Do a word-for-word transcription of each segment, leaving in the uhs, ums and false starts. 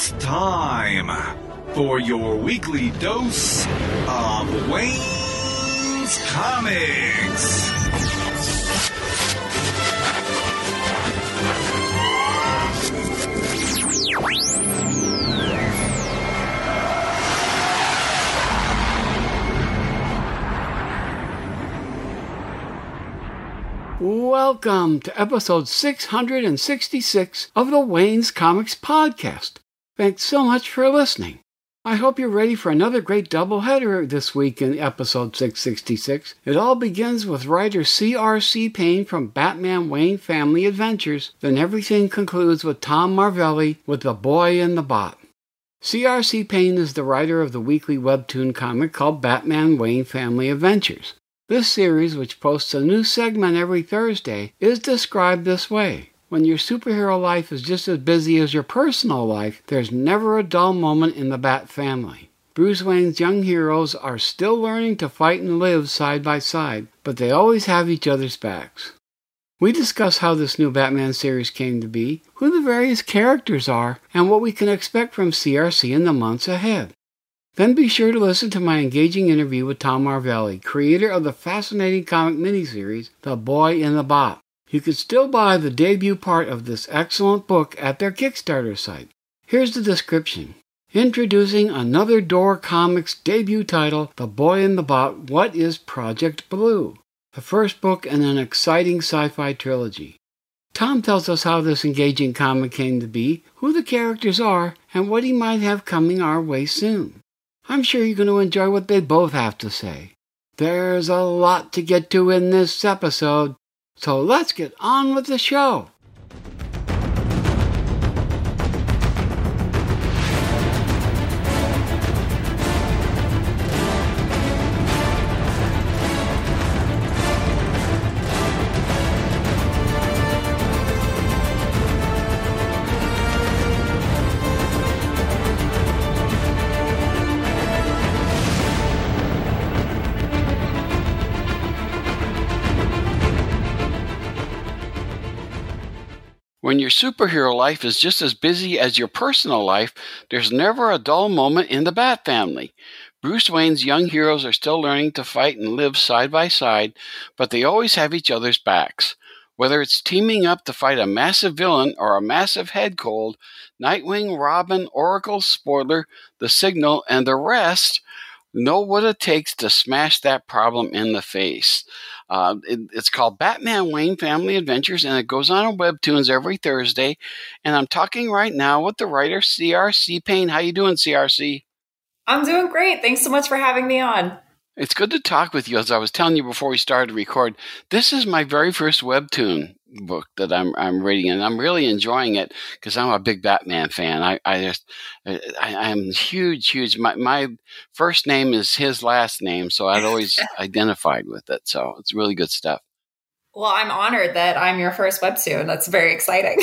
It's time for your weekly dose of Wayne's Comics. Welcome to episode six hundred sixty-six of the Wayne's Comics podcast. Thanks so much for listening. I hope you're ready for another great doubleheader this week in episode six sixty-six. It all begins with writer C R C Payne from Batman Wayne Family Adventures. Then everything concludes with Tom Marvelli with The Boy and the Bot. C R C Payne is the writer of the weekly webtoon comic called Batman Wayne Family Adventures. This series, which posts a new segment every Thursday, is described this way. When your superhero life is just as busy as your personal life, there's never a dull moment in the Bat family. Bruce Wayne's young heroes are still learning to fight and live side by side, but they always have each other's backs. We discuss how this new Batman series came to be, who the various characters are, and what we can expect from C R C in the months ahead. Then be sure to listen to my engaging interview with Tom Marvelli, creator of the fascinating comic miniseries, The Boy and the Bot. You can still buy the debut part of this excellent book at their Kickstarter site. Here's the description. Introducing Another Door Comics debut title, The Boy and the Bot, What is Project Blue? The first book in an exciting sci-fi trilogy. Tom tells us how this engaging comic came to be, who the characters are, and what he might have coming our way soon. I'm sure you're going to enjoy what they both have to say. There's a lot to get to in this episode, so let's get on with the show. When your superhero life is just as busy as your personal life, there's never a dull moment in the Bat family. Bruce Wayne's young heroes are still learning to fight and live side by side, but they always have each other's backs. Whether it's teaming up to fight a massive villain or a massive head cold, Nightwing, Robin, Oracle, Spoiler, The Signal, and the rest know what it takes to smash that problem in the face. Uh, it, it's called Batman Wayne Family Adventures, and it goes on in Webtoons every Thursday. And I'm talking right now with the writer C R C Payne. How you doing, C R C? I'm doing great. Thanks so much for having me on. It's good to talk with you. As I was telling you before we started to record, this is my very first Webtoon book that I'm I'm reading, and I'm really enjoying it because I'm a big Batman fan. I I just I, I'm huge, huge. My my first name is his last name, so I'd always identified with it. So it's really good stuff. Well, I'm honored that I'm your first webtoon. That's very exciting.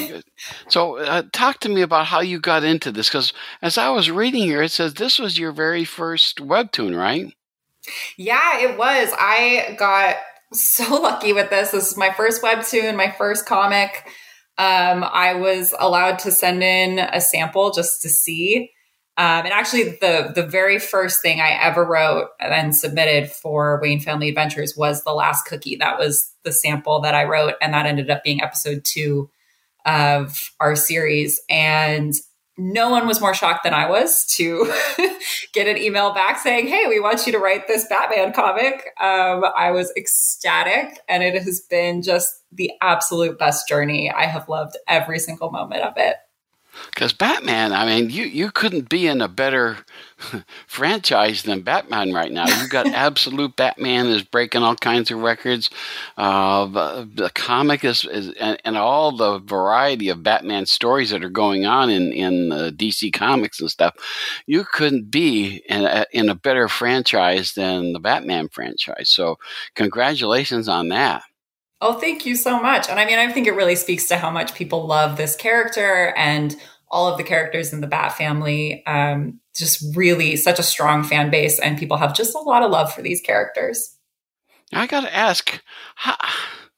So uh, talk to me about how you got into this, because as I was reading here, it says this was your very first webtoon, right? Yeah, it was. I got so lucky with this. This is my first webtoon, my first comic. Um, I was allowed to send in a sample just to see. Um, and actually, the the very first thing I ever wrote and submitted for Wayne Family Adventures was The Last Cookie. That was the sample that I wrote, and that ended up being episode two of our series. And no one was more shocked than I was to get an email back saying, hey, we want you to write this Batman comic. Um, I was ecstatic, and it has been just the absolute best journey. I have loved every single moment of it. Because Batman, I mean, you, you couldn't be in a better franchise than Batman right now. You've got absolute Batman is breaking all kinds of records. Uh, the, the comic is, is and, and all the variety of Batman stories that are going on in, in uh, D C Comics and stuff. You couldn't be in a, in a better franchise than the Batman franchise. So congratulations on that. Oh, thank you so much. And I mean, I think it really speaks to how much people love this character and all of the characters in the Bat family. Um, just really such a strong fan base, and people have just a lot of love for these characters. I got to ask, how,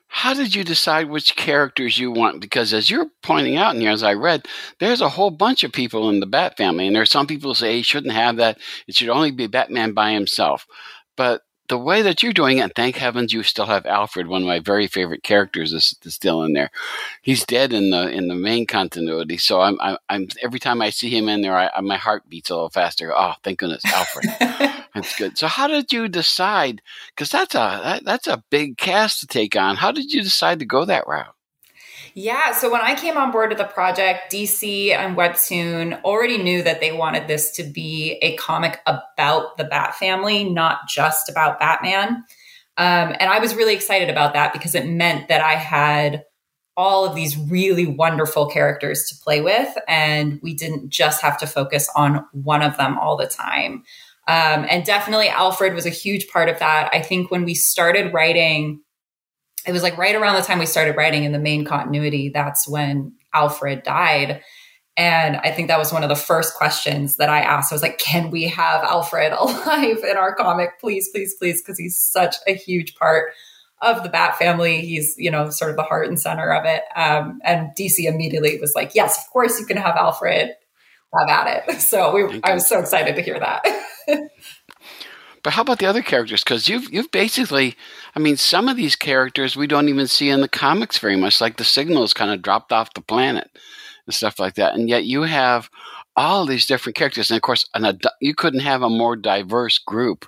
how did you decide which characters you want? Because as you're pointing out in here, as I read, there's a whole bunch of people in the Bat family. And there are some people who say he shouldn't have that. It should only be Batman by himself. But the way that you're doing it, thank heavens you still have Alfred, one of my very favorite characters, is, is still in there. He's dead in the in the main continuity, so I'm I'm, I'm every time I see him in there, I, I, my heart beats a little faster. Oh, thank goodness, Alfred. That's good. So how did you decide? Because that's a that, that's a big cast to take on. How did you decide to go that route? Yeah, so when I came on board with the project, D C and Webtoon already knew that they wanted this to be a comic about the Bat family, not just about Batman. Um, and I was really excited about that because it meant that I had all of these really wonderful characters to play with, and we didn't just have to focus on one of them all the time. Um, and definitely Alfred was a huge part of that. I think when we started writing, it was like right around the time we started writing in the main continuity, that's when Alfred died. And I think that was one of the first questions that I asked. I was like, can we have Alfred alive in our comic? Please, please, please. Because he's such a huge part of the Bat family. He's, you know, sort of the heart and center of it. Um, and D C immediately was like, yes, of course you can have Alfred. Have at it. So we, I was so excited to hear that. But how about the other characters? Because you've you've basically, I mean, some of these characters we don't even see in the comics very much. Like the Signal has kind of dropped off the planet and stuff like that. And yet you have all these different characters. And of course, an, you couldn't have a more diverse group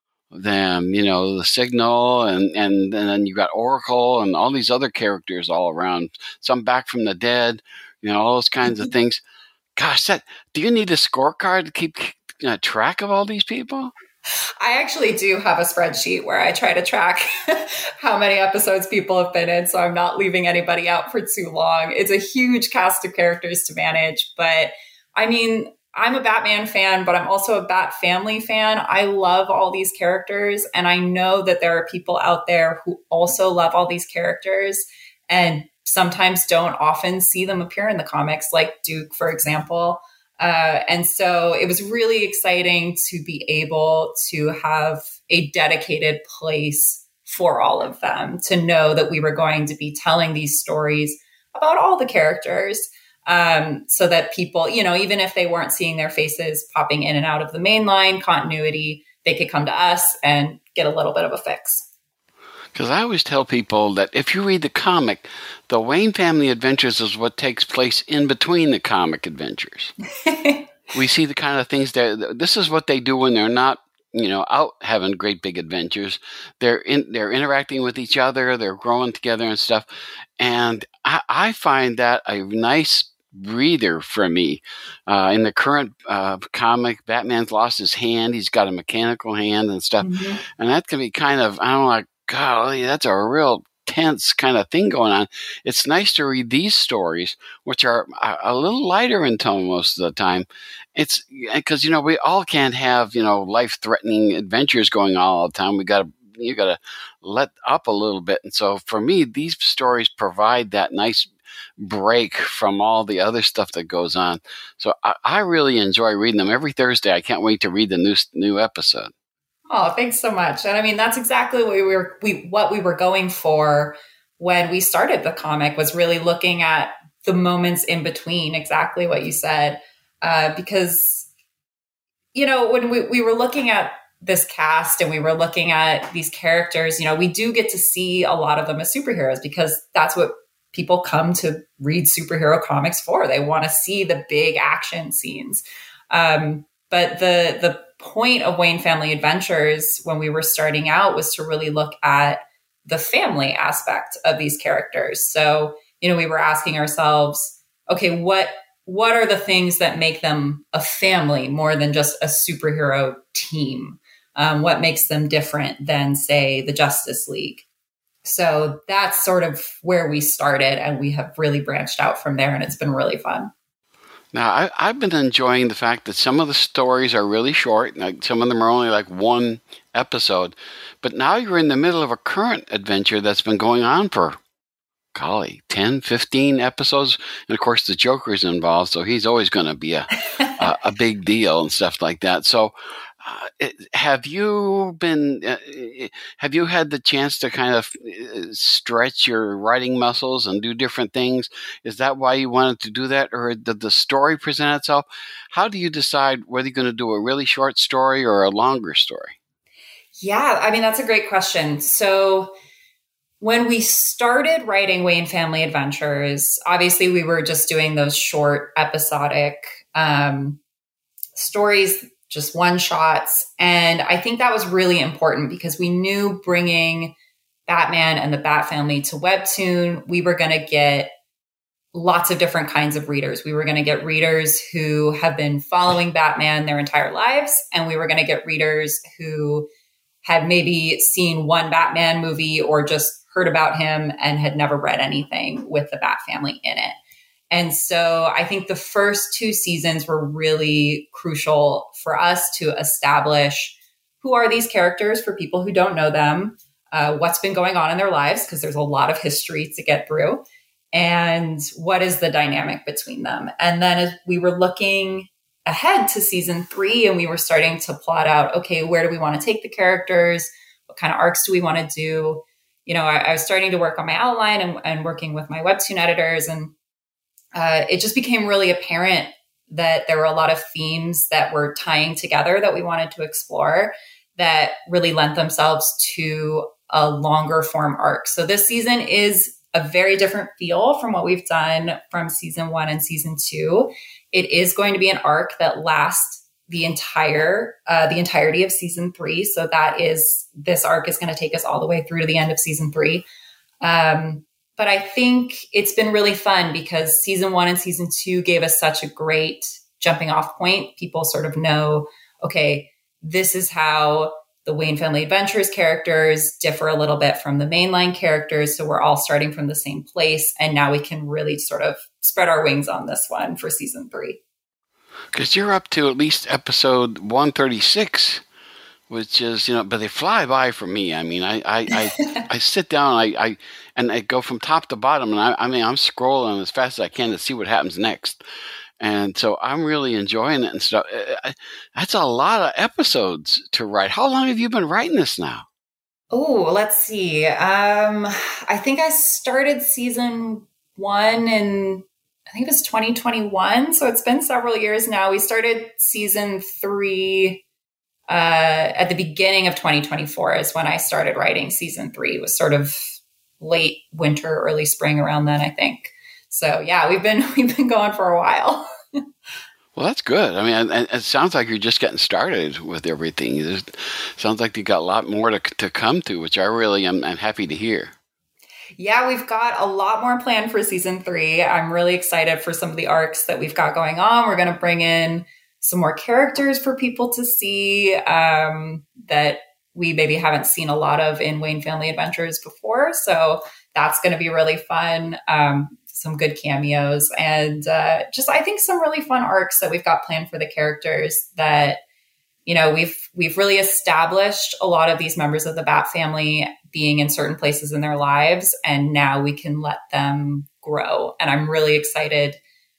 than, you know, the Signal, and, and, and then you got Oracle and all these other characters all around. Some back from the dead, you know, all those kinds of things. Gosh, that do you need a scorecard to keep uh, track of all these people? I actually do have a spreadsheet where I try to track how many episodes people have been in, so I'm not leaving anybody out for too long. It's a huge cast of characters to manage, but I mean, I'm a Batman fan, but I'm also a Bat family fan. I love all these characters, and I know that there are people out there who also love all these characters and sometimes don't often see them appear in the comics, like Duke, for example. Uh, and so it was really exciting to be able to have a dedicated place for all of them, to know that we were going to be telling these stories about all the characters, um, so that people, you know, even if they weren't seeing their faces popping in and out of the mainline continuity, they could come to us and get a little bit of a fix. Because I always tell people that if you read the comic, the Wayne Family Adventures is what takes place in between the comic adventures. We see the kind of things that this is what they do when they're not, you know, out having great big adventures. They're in, they're interacting with each other, they're growing together and stuff. And I, I find that a nice breather for me. Uh, in the current uh, comic, Batman's lost his hand; he's got a mechanical hand and stuff, mm-hmm. and that can be kind of, I don't know, like, golly, that's a real tense kind of thing going on. It's nice to read these stories, which are a, a little lighter in tone most of the time. It's because, you know, we all can't have, you know, life-threatening adventures going on all the time. We got to, you got to let up a little bit. And so for me, these stories provide that nice break from all the other stuff that goes on. So I, I really enjoy reading them every Thursday. I can't wait to read the new new episode. Oh, thanks so much. And I mean, that's exactly what we were, we, what we were going for when we started the comic, was really looking at the moments in between, exactly what you said. Uh, because, you know, when we, we were looking at this cast and we were looking at these characters, you know, we do get to see a lot of them as superheroes because that's what people come to read superhero comics for. They want to see the big action scenes. Um, but the, the, point of Wayne Family Adventures when we were starting out was to really look at the family aspect of these characters. So, you know, we were asking ourselves, okay, what what are the things that make them a family more than just a superhero team? Um, what makes them different than, say, the Justice League? So that's sort of where we started, and we have really branched out from there, and it's been really fun. Now, I, I've been enjoying the fact that some of the stories are really short. Like some of them are only like one episode. But now you're in the middle of a current adventure that's been going on for, golly, ten, fifteen episodes. And, of course, the Joker's involved, so he's always going to be a, a, a big deal and stuff like that. So Uh, have you been? Uh, have you had the chance to kind of stretch your writing muscles and do different things? Is that why you wanted to do that, or did the story present itself? How do you decide whether you're going to do a really short story or a longer story? Yeah, I mean, that's a great question. So when we started writing Wayne Family Adventures, obviously we were just doing those short episodic um, stories, just one shots. And I think that was really important because we knew bringing Batman and the Bat Family to Webtoon, we were going to get lots of different kinds of readers. We were going to get readers who have been following Batman their entire lives, and we were going to get readers who had maybe seen one Batman movie or just heard about him and had never read anything with the Bat Family in it. And so I think the first two seasons were really crucial for us to establish who are these characters for people who don't know them, uh, what's been going on in their lives, because there's a lot of history to get through, and what is the dynamic between them. And then as we were looking ahead to season three and we were starting to plot out, okay, where do we want to take the characters? What kind of arcs do we want to do? You know, I, I was starting to work on my outline and, and working with my Webtoon editors, and Uh, it just became really apparent that there were a lot of themes that were tying together that we wanted to explore that really lent themselves to a longer form arc. So this season is a very different feel from what we've done from season one and season two. It is going to be an arc that lasts the entire, uh, the entirety of season three. So that is, this arc is going to take us all the way through to the end of season three. Um, But I think it's been really fun because season one and season two gave us such a great jumping off point. People sort of know, okay, this is how the Wayne Family Adventures characters differ a little bit from the mainline characters. So we're all starting from the same place. And now we can really sort of spread our wings on this one for season three. Because you're up to at least episode one thirty-six. Which is, you know, but they fly by for me. I mean, I I, I, I sit down, I, I and I go from top to bottom, and I, I mean, I'm scrolling as fast as I can to see what happens next. And so I'm really enjoying it and stuff. That's a lot of episodes to write. How long have you been writing this now? Oh, let's see. Um, I think I started season one in, I think it was twenty twenty-one. So it's been several years now. We started season three Uh, at the beginning of twenty twenty-four is when I started writing season three. It was sort of late winter, early spring around then, I think. So yeah, we've been, we've been going for a while. Well, that's good. I mean, it, it sounds like you're just getting started with everything. It sounds like you got a lot more to, to come to, which I really am I'm happy to hear. Yeah, we've got a lot more planned for season three. I'm really excited for some of the arcs that we've got going on. We're going to bring in some more characters for people to see um, that we maybe haven't seen a lot of in Wayne Family Adventures before. So that's going to be really fun. Um, some good cameos and uh, just, I think, some really fun arcs that we've got planned for the characters that, you know, we've, we've really established a lot of these members of the Bat Family being in certain places in their lives. And now we can let them grow. And I'm really excited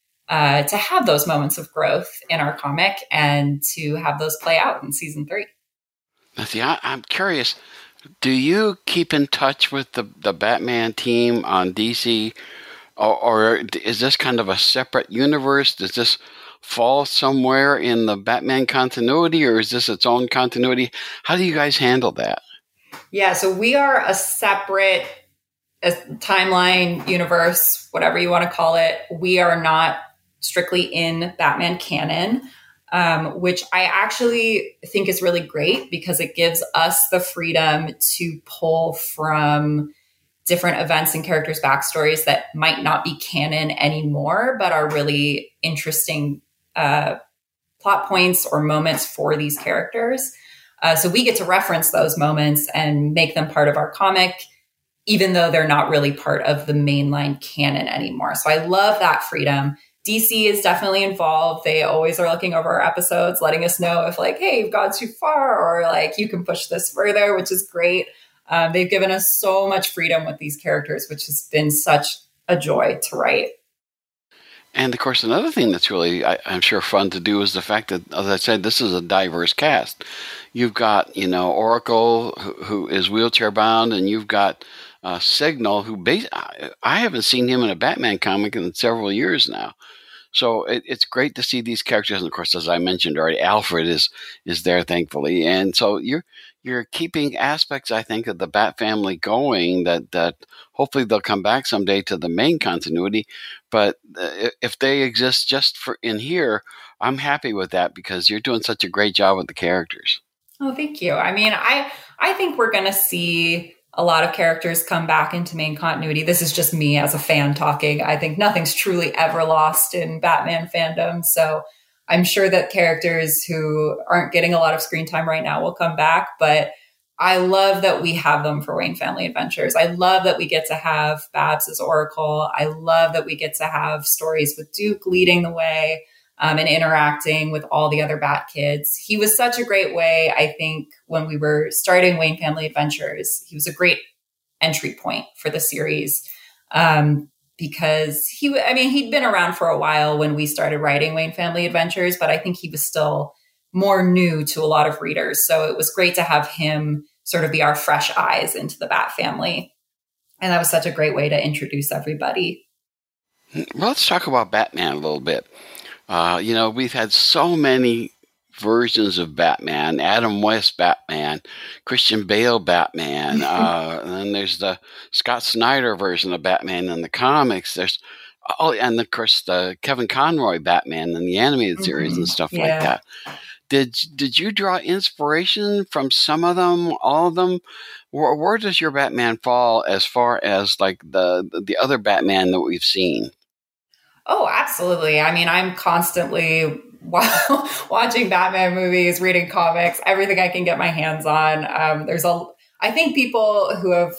Uh, to have those moments of growth in our comic and to have those play out in season three. Now, see, I, I'm curious, do you keep in touch with the, the Batman team on D C, or, or is this kind of a separate universe? Does this fall somewhere in the Batman continuity, or is this its own continuity? How do you guys handle that? Yeah, so we are a separate a timeline, universe, whatever you want to call it. We are not strictly in Batman canon, um, which I actually think is really great because it gives us the freedom to pull from different events and characters' backstories that might not be canon anymore, but are really interesting uh, plot points or moments for these characters. Uh, so we get to reference those moments and make them part of our comic, even though they're not really part of the mainline canon anymore. So I love that freedom. D C is definitely involved. They always are looking over our episodes, letting us know if like, hey, you've gone too far, or like you can push this further, which is great. Um, they've given us so much freedom with these characters, which has been such a joy to write. And, of course, another thing that's really, I, I'm sure, fun to do is the fact that, as I said, this is a diverse cast. You've got, you know, Oracle, who, who is wheelchair bound, and you've got uh, Signal, who bas- I, I haven't seen him in a Batman comic in several years now. So it, it's great to see these characters. And, of course, as I mentioned already, Alfred is is there, thankfully. And so you're you're keeping aspects, I think, of the Bat family going that, that hopefully they'll come back someday to the main continuity. But uh, if they exist just for in here, I'm happy with that because you're doing such a great job with the characters. Oh, thank you. I mean, I I think we're going to see a lot of characters come back into main continuity. This is just me as a fan talking. I think nothing's truly ever lost in Batman fandom. So I'm sure that characters who aren't getting a lot of screen time right now will come back. But I love that we have them for Wayne Family Adventures. I love that we get to have Babs as Oracle. I love that we get to have stories with Duke leading the way. Um, and interacting with all the other Bat kids. He was such a great way, I think, when we were starting Wayne Family Adventures. He was a great entry point for the series um, because he, I mean, he'd been around for a while when we started writing Wayne Family Adventures, but I think he was still more new to a lot of readers. So it was great to have him sort of be our fresh eyes into the Bat family. And that was such a great way to introduce everybody. Well, let's talk about Batman a little bit. Uh, you know, we've had so many versions of Batman, Adam West Batman, Christian Bale Batman, uh, and then there's the Scott Snyder version of Batman in the comics. There's oh, and of course the Kevin Conroy Batman in the animated series mm-hmm. and stuff yeah. like that. Did did you draw inspiration from some of them, all of them? Where, where does your Batman fall as far as like the the other Batman that we've seen? Oh, absolutely. I mean, I'm constantly watching Batman movies, reading comics, everything I can get my hands on. Um, there's a, I think people who have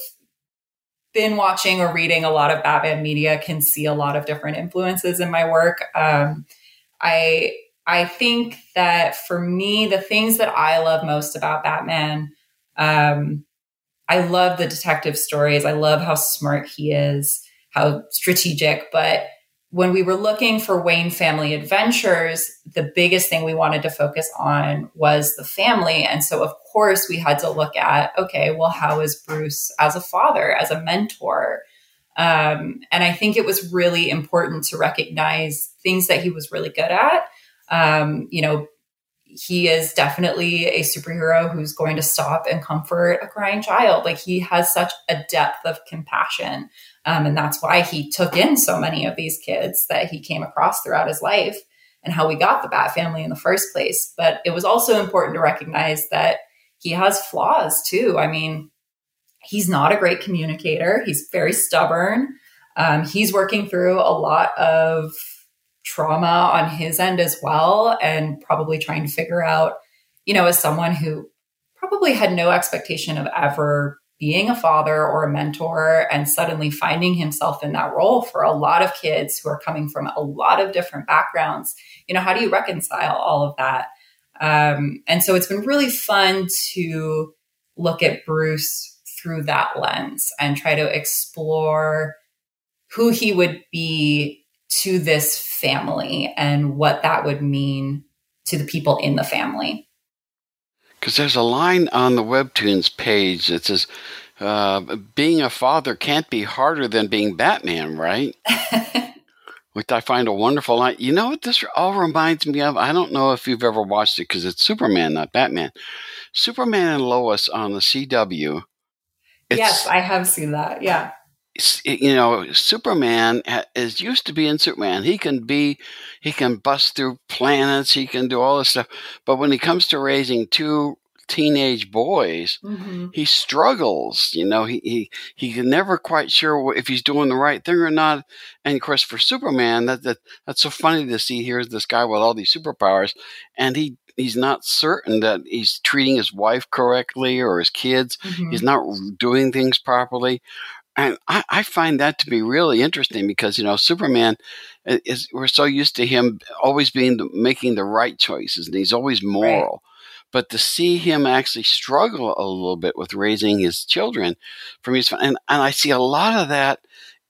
been watching or reading a lot of Batman media can see a lot of different influences in my work. Um, I, I think that for me, the things that I love most about Batman, um, I love the detective stories. I love how smart he is, how strategic, but when we were looking for Wayne Family Adventures, the biggest thing we wanted to focus on was the family. And so, of course, we had to look at, okay, well, how is Bruce as a father, as a mentor? Um, and I think it was really important to recognize things that he was really good at. Um, you know, he is definitely a superhero who's going to stop and comfort a crying child. Like, he has such a depth of compassion. Um, and that's why he took in so many of these kids that he came across throughout his life and how we got the Bat family in the first place. But it was also important to recognize that he has flaws too. I mean, he's not a great communicator. He's very stubborn. Um, he's working through a lot of trauma on his end as well, and probably trying to figure out, you know, as someone who probably had no expectation of ever being a father or a mentor and suddenly finding himself in that role for a lot of kids who are coming from a lot of different backgrounds. You know, how do you reconcile all of that? Um, and so it's been really fun to look at Bruce through that lens and try to explore who he would be to this family and what that would mean to the people in the family. Because there's a line on the Webtoons page that says, uh, being a father can't be harder than being Batman, right? Which I find a wonderful line. You know what this all reminds me of? I don't know if you've ever watched it because it's Superman, not Batman. Superman and Lois on the C W. Yes, I have seen that. Yeah. You know, Superman is used to being Superman. He can be, he can bust through planets. He can do all this stuff. But when he comes to raising two teenage boys, mm-hmm. he struggles. You know, he he he's never quite sure if he's doing the right thing or not. And of course, for Superman, that that that's so funny to see. Here's this guy with all these superpowers, and he. He's not certain that he's treating his wife correctly or his kids. Mm-hmm. He's not doing things properly. And I, I find that to be really interesting because, you know, Superman is, we're so used to him always being, the, making the right choices, and he's always moral. Right. But to see him actually struggle a little bit with raising his children from his, and, and I see a lot of that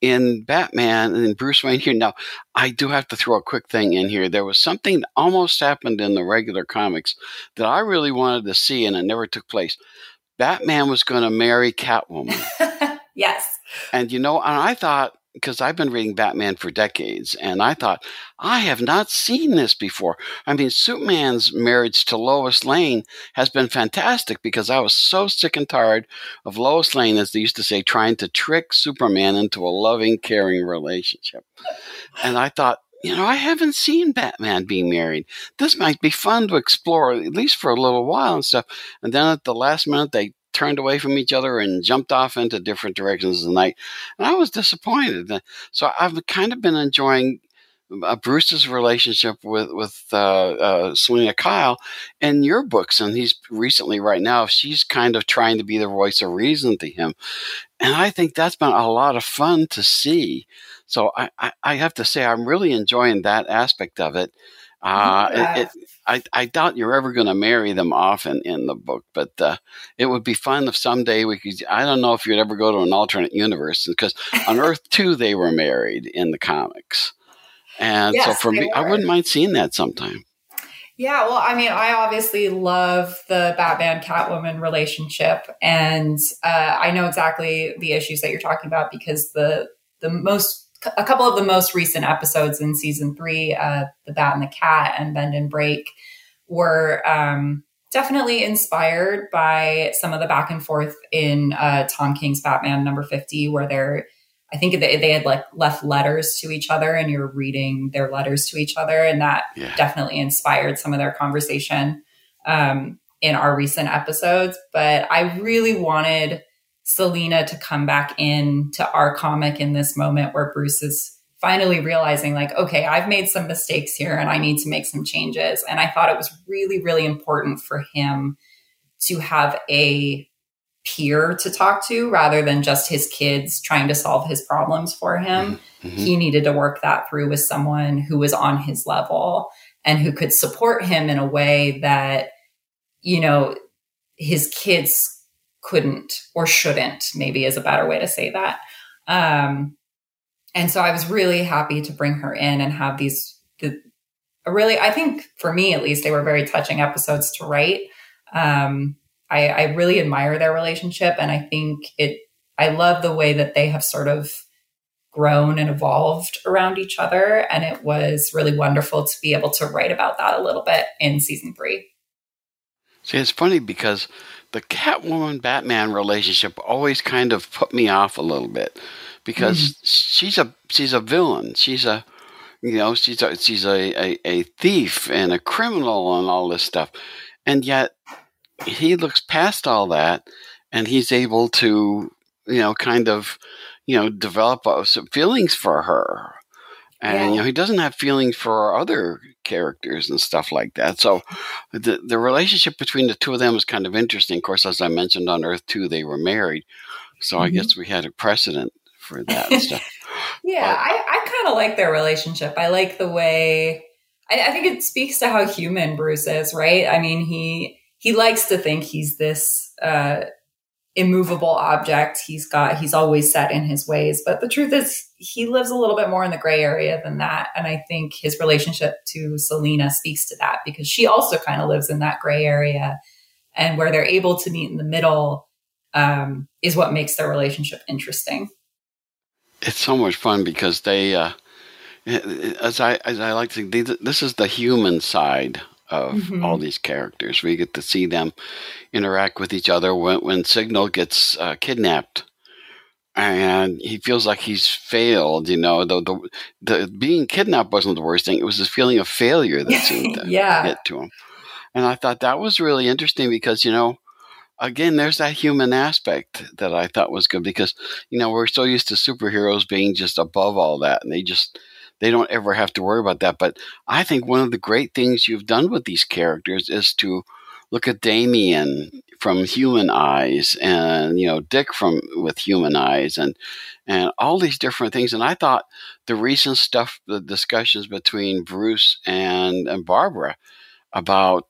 in Batman and Bruce Wayne here. Now, I do have to throw a quick thing in here. There was something that almost happened in the regular comics that I really wanted to see, and it never took place. Batman was going to marry Catwoman. Yes. And, you know, and I thought, because I've been reading Batman for decades, and I thought, I have not seen this before. I mean, Superman's marriage to Lois Lane has been fantastic because I was so sick and tired of Lois Lane, as they used to say, trying to trick Superman into a loving, caring relationship. And I thought, you know, I haven't seen Batman being married. This might be fun to explore, at least for a little while and stuff. And then at the last minute, they turned away from each other and jumped off into different directions of the night. And I was disappointed. So I've kind of been enjoying uh, Bruce's relationship with, with uh, uh, Selina Kyle in your books. And he's recently, right now, she's kind of trying to be the voice of reason to him. And I think that's been a lot of fun to see. So I, I, I have to say, I'm really enjoying that aspect of it. Uh, yeah. it, it I, I doubt you're ever going to marry them often in the book, but uh, it would be fun if someday we could. I don't know if you'd ever go to an alternate universe, because on Earth two they were married in the comics, and yes, so for me, were. I wouldn't mind seeing that sometime. Yeah, well, I mean, I obviously love the Batman Catwoman relationship, and uh, I know exactly the issues that you're talking about because the the most. A couple of the most recent episodes in season three, uh, The Bat and the Cat and Bend and Break, were um, definitely inspired by some of the back and forth in uh, Tom King's Batman number fifty, where they're, I think they, they had like left letters to each other and you're reading their letters to each other. And that yeah. definitely inspired some of their conversation um, in our recent episodes. But I really wanted Selina to come back in to our comic in this moment where Bruce is finally realizing like, okay, I've made some mistakes here and I need to make some changes. And I thought it was really, really important for him to have a peer to talk to rather than just his kids trying to solve his problems for him. Mm-hmm. He needed to work that through with someone who was on his level and who could support him in a way that, you know, his kids couldn't or shouldn't, maybe is a better way to say that. Um, and so I was really happy to bring her in and have these, the, really, I think for me, at least, they were very touching episodes to write. Um, I, I really admire their relationship. And I think it, I love the way that they have sort of grown and evolved around each other. And it was really wonderful to be able to write about that a little bit in season three. See, it's funny because the Catwoman-Batman relationship always kind of put me off a little bit because mm. she's a she's a villain. She's a you know she's a, she's a, a, a thief and a criminal and all this stuff, and yet he looks past all that and he's able to you know kind of you know develop uh, some feelings for her. And, yeah. you know, he doesn't have feelings for other characters and stuff like that. So the the relationship between the two of them is kind of interesting. Of course, as I mentioned, on Earth two, they were married. So mm-hmm. I guess we had a precedent for that and stuff. Yeah, but, I, I kind of like their relationship. I like the way, I, I think it speaks to how human Bruce is, right? I mean, he he likes to think he's this uh, immovable object. He's got, he's always set in his ways. But the truth is, he lives a little bit more in the gray area than that. And I think his relationship to Selina speaks to that because she also kind of lives in that gray area. And where they're able to meet in the middle um, is what makes their relationship interesting. It's so much fun because they, uh, as I as I like to think, this is the human side of mm-hmm. all these characters. We get to see them interact with each other when, when Signal gets uh, kidnapped. And he feels like he's failed, you know. The, the the being kidnapped wasn't the worst thing; it was this feeling of failure that seemed to yeah. get to him. And I thought that was really interesting because, you know, again, there's that human aspect that I thought was good because, you know, we're so used to superheroes being just above all that, and they just they don't ever have to worry about that. But I think one of the great things you've done with these characters is to look at Damian from human eyes and, you know, Dick from with human eyes and and all these different things. And I thought the recent stuff, the discussions between Bruce and, and Barbara about,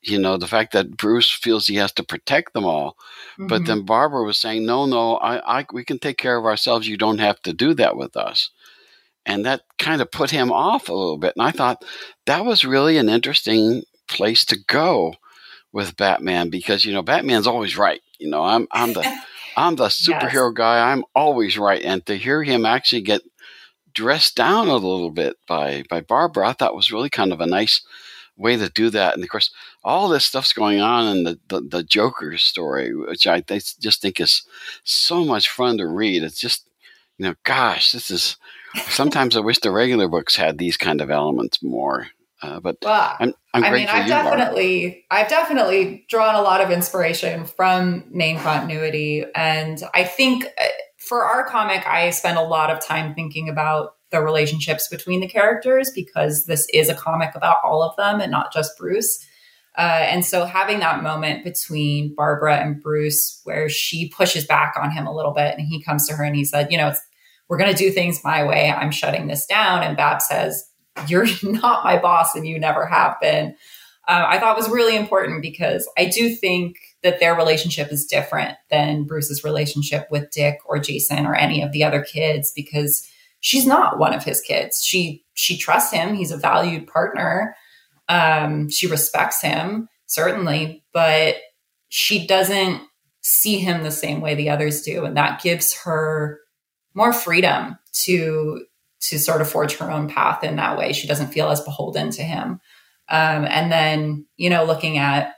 you know, the fact that Bruce feels he has to protect them all. Mm-hmm. But then Barbara was saying, no, no, I, I, we can take care of ourselves. You don't have to do that with us. And that kind of put him off a little bit. And I thought that was really an interesting place to go with Batman, because, you know, Batman's always right. You know, I'm I'm the I'm the superhero yes. guy. I'm always right. And to hear him actually get dressed down a little bit by by Barbara, I thought was really kind of a nice way to do that. And of course, all this stuff's going on in the the, the Joker story, which I th- just think is so much fun to read. It's just, you know, gosh, this is. Sometimes I wish the regular books had these kind of elements more. Uh, but well, I'm, I'm I grateful mean, I've you definitely, are. I've definitely drawn a lot of inspiration from main continuity. And I think for our comic, I spend a lot of time thinking about the relationships between the characters, because this is a comic about all of them and not just Bruce. Uh, and so having that moment between Barbara and Bruce, where she pushes back on him a little bit and he comes to her and he said, you know, it's, we're going to do things my way. I'm shutting this down. And Bab says, you're not my boss and you never have been. Uh, I thought was really important, because I do think that their relationship is different than Bruce's relationship with Dick or Jason or any of the other kids, because she's not one of his kids. She, she trusts him. He's a valued partner. Um, she respects him, certainly, but she doesn't see him the same way the others do. And that gives her more freedom to to sort of forge her own path in that way. She doesn't feel as beholden to him. Um, and then, you know, looking at,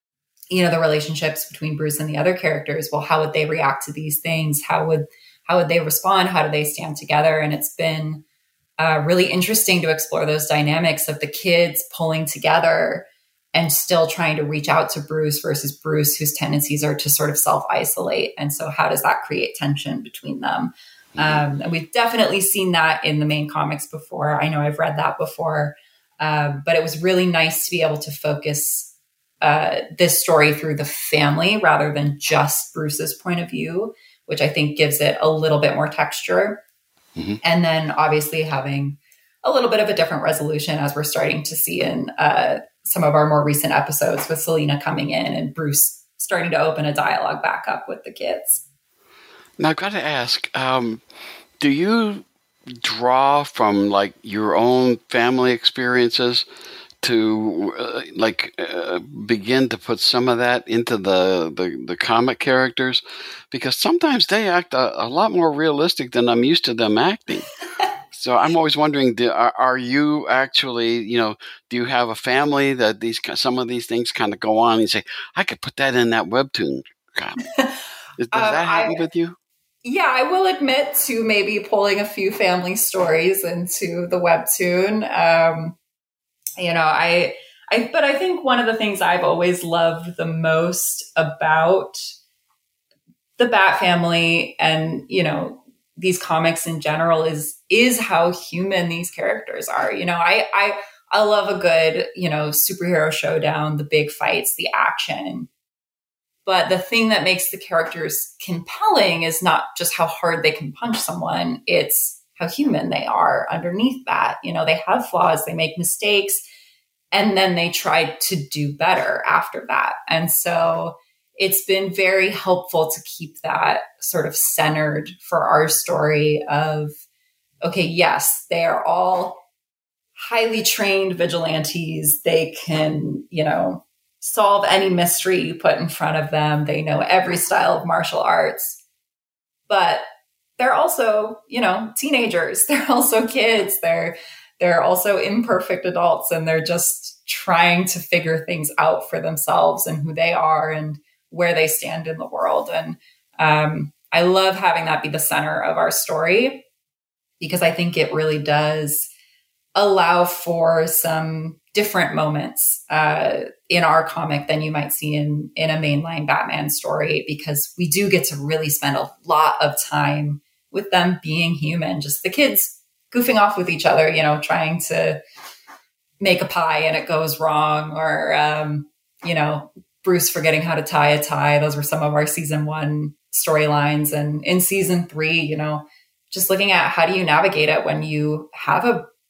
you know, the relationships between Bruce and the other characters, well, how would they react to these things? How would how would they respond? How do they stand together? And it's been uh, really interesting to explore those dynamics of the kids pulling together and still trying to reach out to Bruce versus Bruce, whose tendencies are to sort of self-isolate. And so how does that create tension between them? Um, and we've definitely seen that in the main comics before. I know I've read that before, um, but it was really nice to be able to focus uh, this story through the family rather than just Bruce's point of view, which I think gives it a little bit more texture. Mm-hmm. And then obviously having a little bit of a different resolution, as we're starting to see in uh, some of our more recent episodes, with Selina coming in and Bruce starting to open a dialogue back up with the kids. Now, I've got to ask, um, do you draw from, like, your own family experiences to, uh, like, uh, begin to put some of that into the, the, the comic characters? Because sometimes they act a, a lot more realistic than I'm used to them acting. So I'm always wondering, do, are, are you actually, you know, do you have a family that these some of these things kind of go on and you say, I could put that in that webtoon comic? Does um, that happen I, with you? Yeah, I will admit to maybe pulling a few family stories into the webtoon. Um, you know, I, I, but I think one of the things I've always loved the most about the Bat family and, you know, these comics in general is, is how human these characters are. You know, I, I, I love a good, you know, superhero showdown, the big fights, the action. But the thing that makes the characters compelling is not just how hard they can punch someone. It's how human they are underneath that. You know, they have flaws, they make mistakes, and then they try to do better after that. And so it's been very helpful to keep that sort of centered for our story of, okay, yes, they are all highly trained vigilantes. They can, you know, solve any mystery you put in front of them. They know every style of martial arts, but they're also, you know, teenagers. They're also kids. They're, they're also imperfect adults, and they're just trying to figure things out for themselves and who they are and where they stand in the world. And um, I love having that be the center of our story, because I think it really does allow for some different moments uh, in our comic than you might see in, in a mainline Batman story, because we do get to really spend a lot of time with them being human, just the kids goofing off with each other, you know, trying to make a pie and it goes wrong, or, um, you know, Bruce forgetting how to tie a tie. Those were some of our season one storylines. And in season three, you know, just looking at how do you navigate it when you have a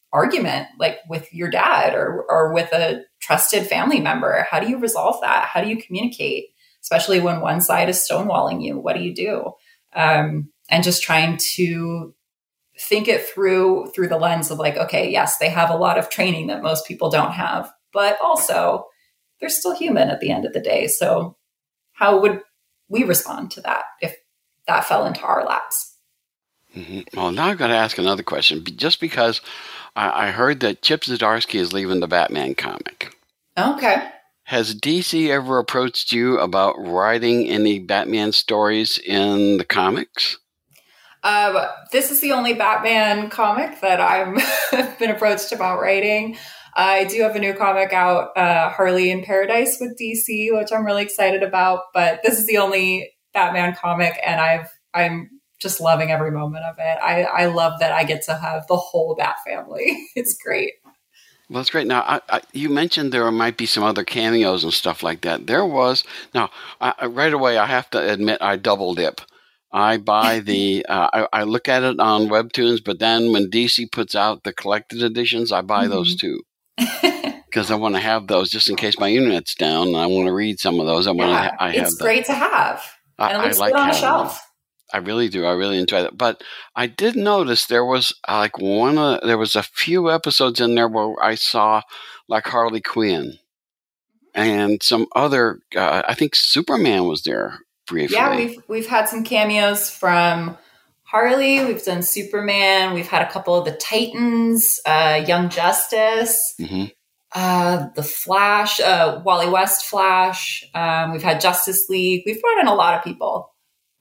argument, like with your dad or, or with a trusted family member? How do you resolve that? How do you communicate, especially when one side is stonewalling you? What do you do? Um, and just trying to think it through, through the lens of like, okay, yes, they have a lot of training that most people don't have, but also they're still human at the end of the day. So how would we respond to that if that fell into our laps? Mm-hmm. Well, now I've got to ask another question. Just because I, I heard that Chip Zdarsky is leaving the Batman comic. Okay. Has D C ever approached you about writing any Batman stories in the comics? Um, this is the only Batman comic that I've been approached about writing. I do have a new comic out, uh, Harley in Paradise with D C, which I'm really excited about. But this is the only Batman comic, and I've I'm just loving every moment of it. I, I love that I get to have the whole Bat family. It's great. Well, that's great. Now, I, I, you mentioned there might be some other cameos and stuff like that. There was. Now, I, right away, I have to admit I double dip. I buy the, uh, I, I look at it on Webtoons, but then when D C puts out the collected editions, I buy mm-hmm. those too. Because I want to have those just in case my internet's down and I want to read some of those. I want yeah, to. I have. It's great to have. I, and it looks I like good on a having shelf. them. I really do. I really enjoy that. But I did notice there was uh, like one. Uh, there was a few episodes in there where I saw like Harley Quinn and some other. Uh, I think Superman was there briefly. Yeah, we've we've had some cameos from Harley. We've done Superman. We've had a couple of the Titans, uh, Young Justice, mm-hmm. uh, the Flash, uh, Wally West Flash. Um, we've had Justice League. We've brought in a lot of people.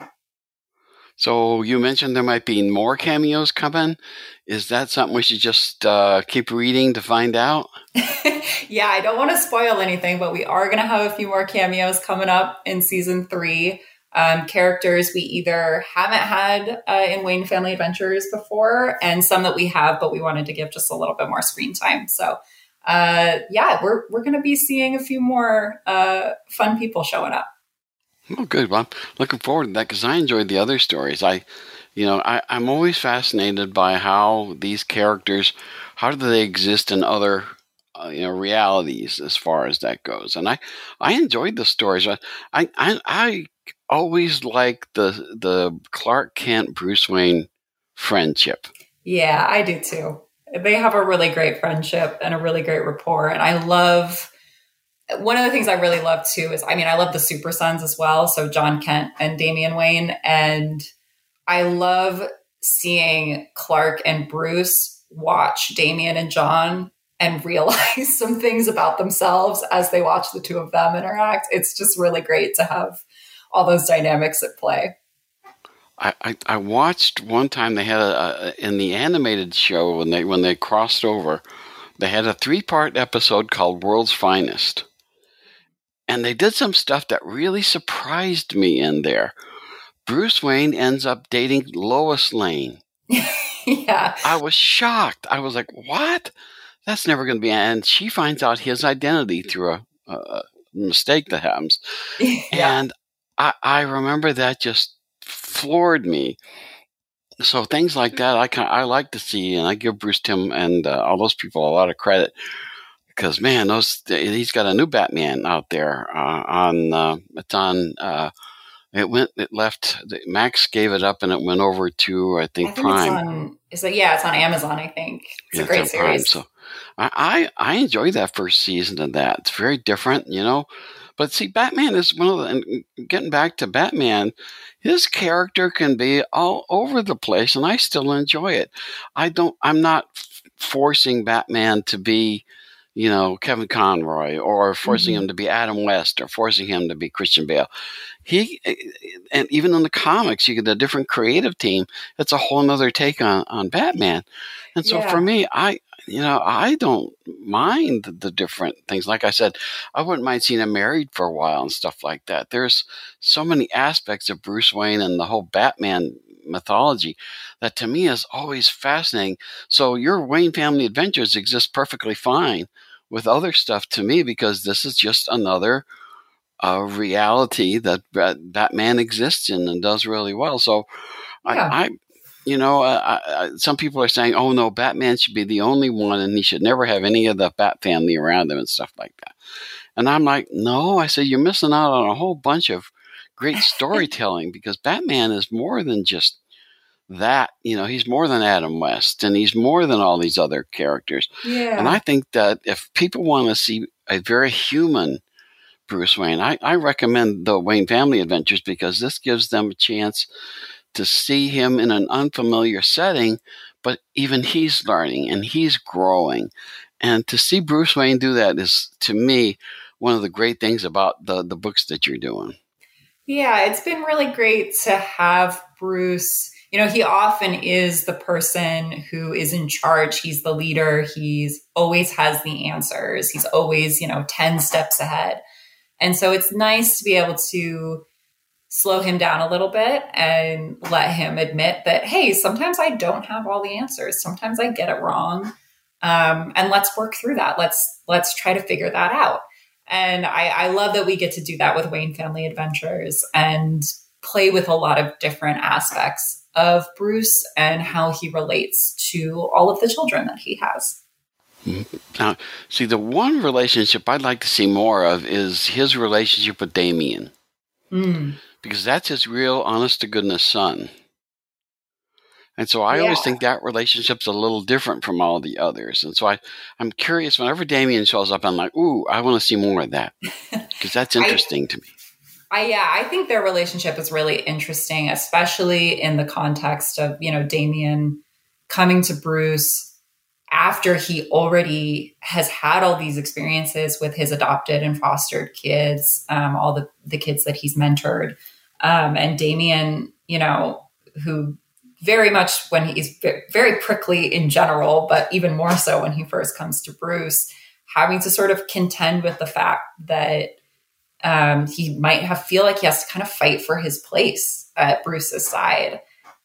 So you mentioned there might be more cameos coming. Is that something we should just uh, keep reading to find out? Yeah, I don't want to spoil anything, but we are going to have a few more cameos coming up in season three. Um, characters we either haven't had uh, in Wayne Family Adventures before, and some that we have, but we wanted to give just a little bit more screen time. So, uh, yeah, we're we're going to be seeing a few more uh, fun people showing up. Oh, good. Well, I'm looking forward to that because I enjoyed the other stories. I, you know, I, I'm always fascinated by how these characters, how do they exist in other, uh, you know, realities as far as that goes. And I, I enjoyed the stories. I, I, I always liked the the Clark Kent Bruce Wayne friendship. Yeah, I do too. They have a really great friendship and a really great rapport, and I love. One of the things I really love too is, I mean, I love the Super Sons as well. So John Kent and Damian Wayne. And I love seeing Clark and Bruce watch Damian and John and realize some things about themselves as they watch the two of them interact. It's just really great to have all those dynamics at play. I, I, I watched one time they had a, a in the animated show when they when they crossed over, they had a three-part episode called World's Finest. And they did some stuff that really surprised me in there. Bruce Wayne ends up dating Lois Lane. Yeah. I was shocked. I was like, what? That's never going to be. And she finds out his identity through a, a mistake that happens. Yeah. And I, I remember that just floored me. So things like that, I kind I like to see, and I give Bruce Timm and uh, all those people a lot of credit. Because man, those he's got a new Batman out there uh, on. Uh, it's on. Uh, it went. It left. Max gave it up, and it went over to I think, I think Prime. It's on, is it? Yeah, it's on Amazon. I think it's yeah, a great it's series. Prime, so I, I I enjoyed that first season of that. It's very different, you know. But see, Batman is one of the. And getting back to Batman, his character can be all over the place, and I still enjoy it. I don't. I'm not forcing Batman to be, you know, Kevin Conroy, or forcing mm-hmm. him to be Adam West, or forcing him to be Christian Bale. He, and even in the comics, you get a different creative team. It's a whole nother take on, on Batman. And so yeah. for me, I, you know, I don't mind the different things. Like I said, I wouldn't mind seeing him married for a while and stuff like that. There's so many aspects of Bruce Wayne and the whole Batman mythology that to me is always fascinating. So your Wayne Family Adventures exist perfectly fine with other stuff to me, because this is just another uh, reality that Batman exists in and does really well. So yeah. I, I, you know, uh, I, some people are saying, oh, no, Batman should be the only one and he should never have any of the Bat family around him and stuff like that. And I'm like, no, I said, you're missing out on a whole bunch of great storytelling because Batman is more than just that. You know, he's more than Adam West and he's more than all these other characters. Yeah. And I think that if people want to see a very human Bruce Wayne, I, I recommend the Wayne Family Adventures because this gives them a chance to see him in an unfamiliar setting, but even he's learning and he's growing. And to see Bruce Wayne do that is, to me, one of the great things about the, the books that you're doing. Yeah, it's been really great to have Bruce. You know, he often is the person who is in charge. He's the leader. He's always has the answers. He's always, you know, ten steps ahead. And so it's nice to be able to slow him down a little bit and let him admit that, hey, sometimes I don't have all the answers. Sometimes I get it wrong. Um, and let's work through that. Let's, let's try to figure that out. And I, I love that we get to do that with Wayne Family Adventures and play with a lot of different aspects of Bruce and how he relates to all of the children that he has. Now, see, the one relationship I'd like to see more of is his relationship with Damian. Mm. Because that's his real, honest-to-goodness son. And so I yeah. always think that relationship's a little different from all the others. And so I, I'm curious, whenever Damian shows up, I'm like, ooh, I want to see more of that. Because that's interesting I, to me. I, yeah, I think their relationship is really interesting, especially in the context of, you know, Damian coming to Bruce after he already has had all these experiences with his adopted and fostered kids, um, all the, the kids that he's mentored. Um, and Damian, you know, who very much when he's very prickly in general, but even more so when he first comes to Bruce, having to sort of contend with the fact that um, he might have feel like he has to kind of fight for his place at Bruce's side.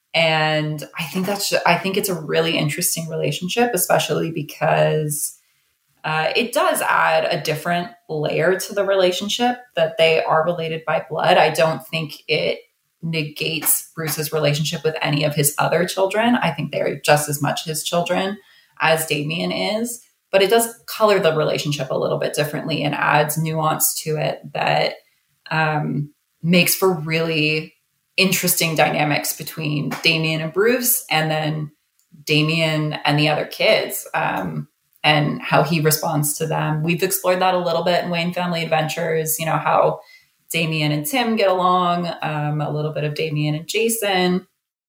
And I think that's, I think it's a really interesting relationship, especially because uh, it does add a different layer to the relationship that they are related by blood. I don't think it negates Bruce's relationship with any of his other children. I think they're just as much his children as Damian is, but it does color the relationship a little bit differently and adds nuance to it that um, makes for really interesting dynamics between Damian and Bruce, and then Damian and the other kids, um, and how he responds to them. We've explored that a little bit in Wayne Family Adventures, you know, how Damian and Tim get along, um, a little bit of Damian and Jason,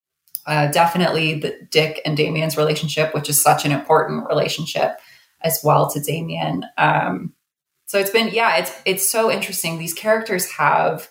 uh, definitely the Dick and Damian's relationship, which is such an important relationship as well to Damian. Um, so it's been, yeah, it's, it's so interesting. These characters have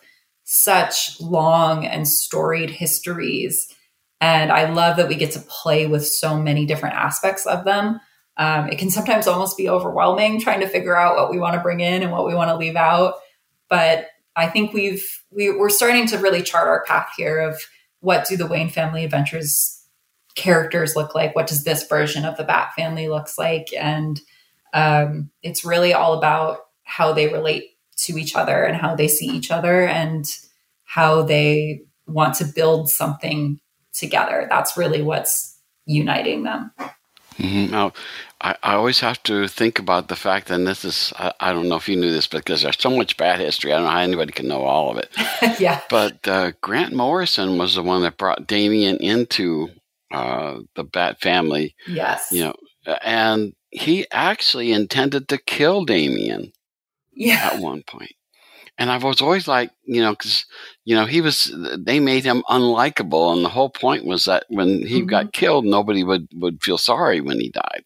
such long and storied histories. And I love that we get to play with so many different aspects of them. Um, it can sometimes almost be overwhelming trying to figure out what we want to bring in and what we want to leave out. But I think we've, we, we're starting to really chart our path here of what do the Wayne Family Adventures characters look like? What does this version of the Bat family looks like? And um, it's really all about how they relate to each other and how they see each other and how they want to build something together. That's really what's uniting them. Mm-hmm. Now, I, I always have to think about the fact, and this is, I, I don't know if you knew this, because there's so much bad history. I don't know how anybody can know all of it. Yeah. But uh, Grant Morrison was the one that brought Damian into uh, the Bat family. Yes. You know, and he actually intended to kill Damian. Yeah. At one point. And I was always like, you know, because, you know, he was, they made him unlikable. And the whole point was that when he mm-hmm. got killed, nobody would, would feel sorry when he died.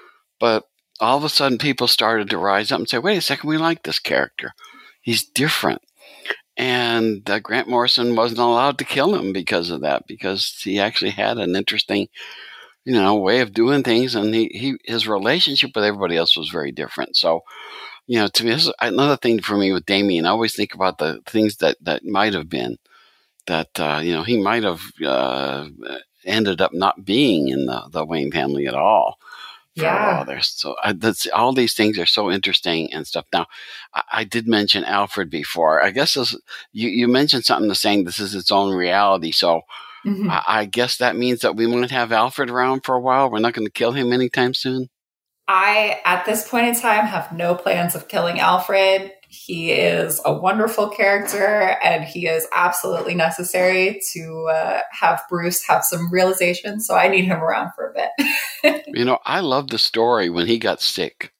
But all of a sudden, people started to rise up and say, wait a second, we like this character. He's different. And uh, Grant Morrison wasn't allowed to kill him because of that, because he actually had an interesting, you know, way of doing things. And he, he his relationship with everybody else was very different. So, you know, to me, this is another thing for me with Damian. I always think about the things that, that might have been, that, uh, you know, he might have uh, ended up not being in the, the Wayne family at all for yeah. others. So I, that's, all these things are so interesting and stuff. Now, I, I did mention Alfred before. I guess this, you, you mentioned something to saying this is its own reality. So Mhm. I, I guess that means that we might have Alfred around for a while. We're not going to kill him anytime soon. I, at this point in time, have no plans of killing Alfred. He is a wonderful character, and he is absolutely necessary to uh, have Bruce have some realization. So I need him around for a bit. You know, I love the story when he got sick,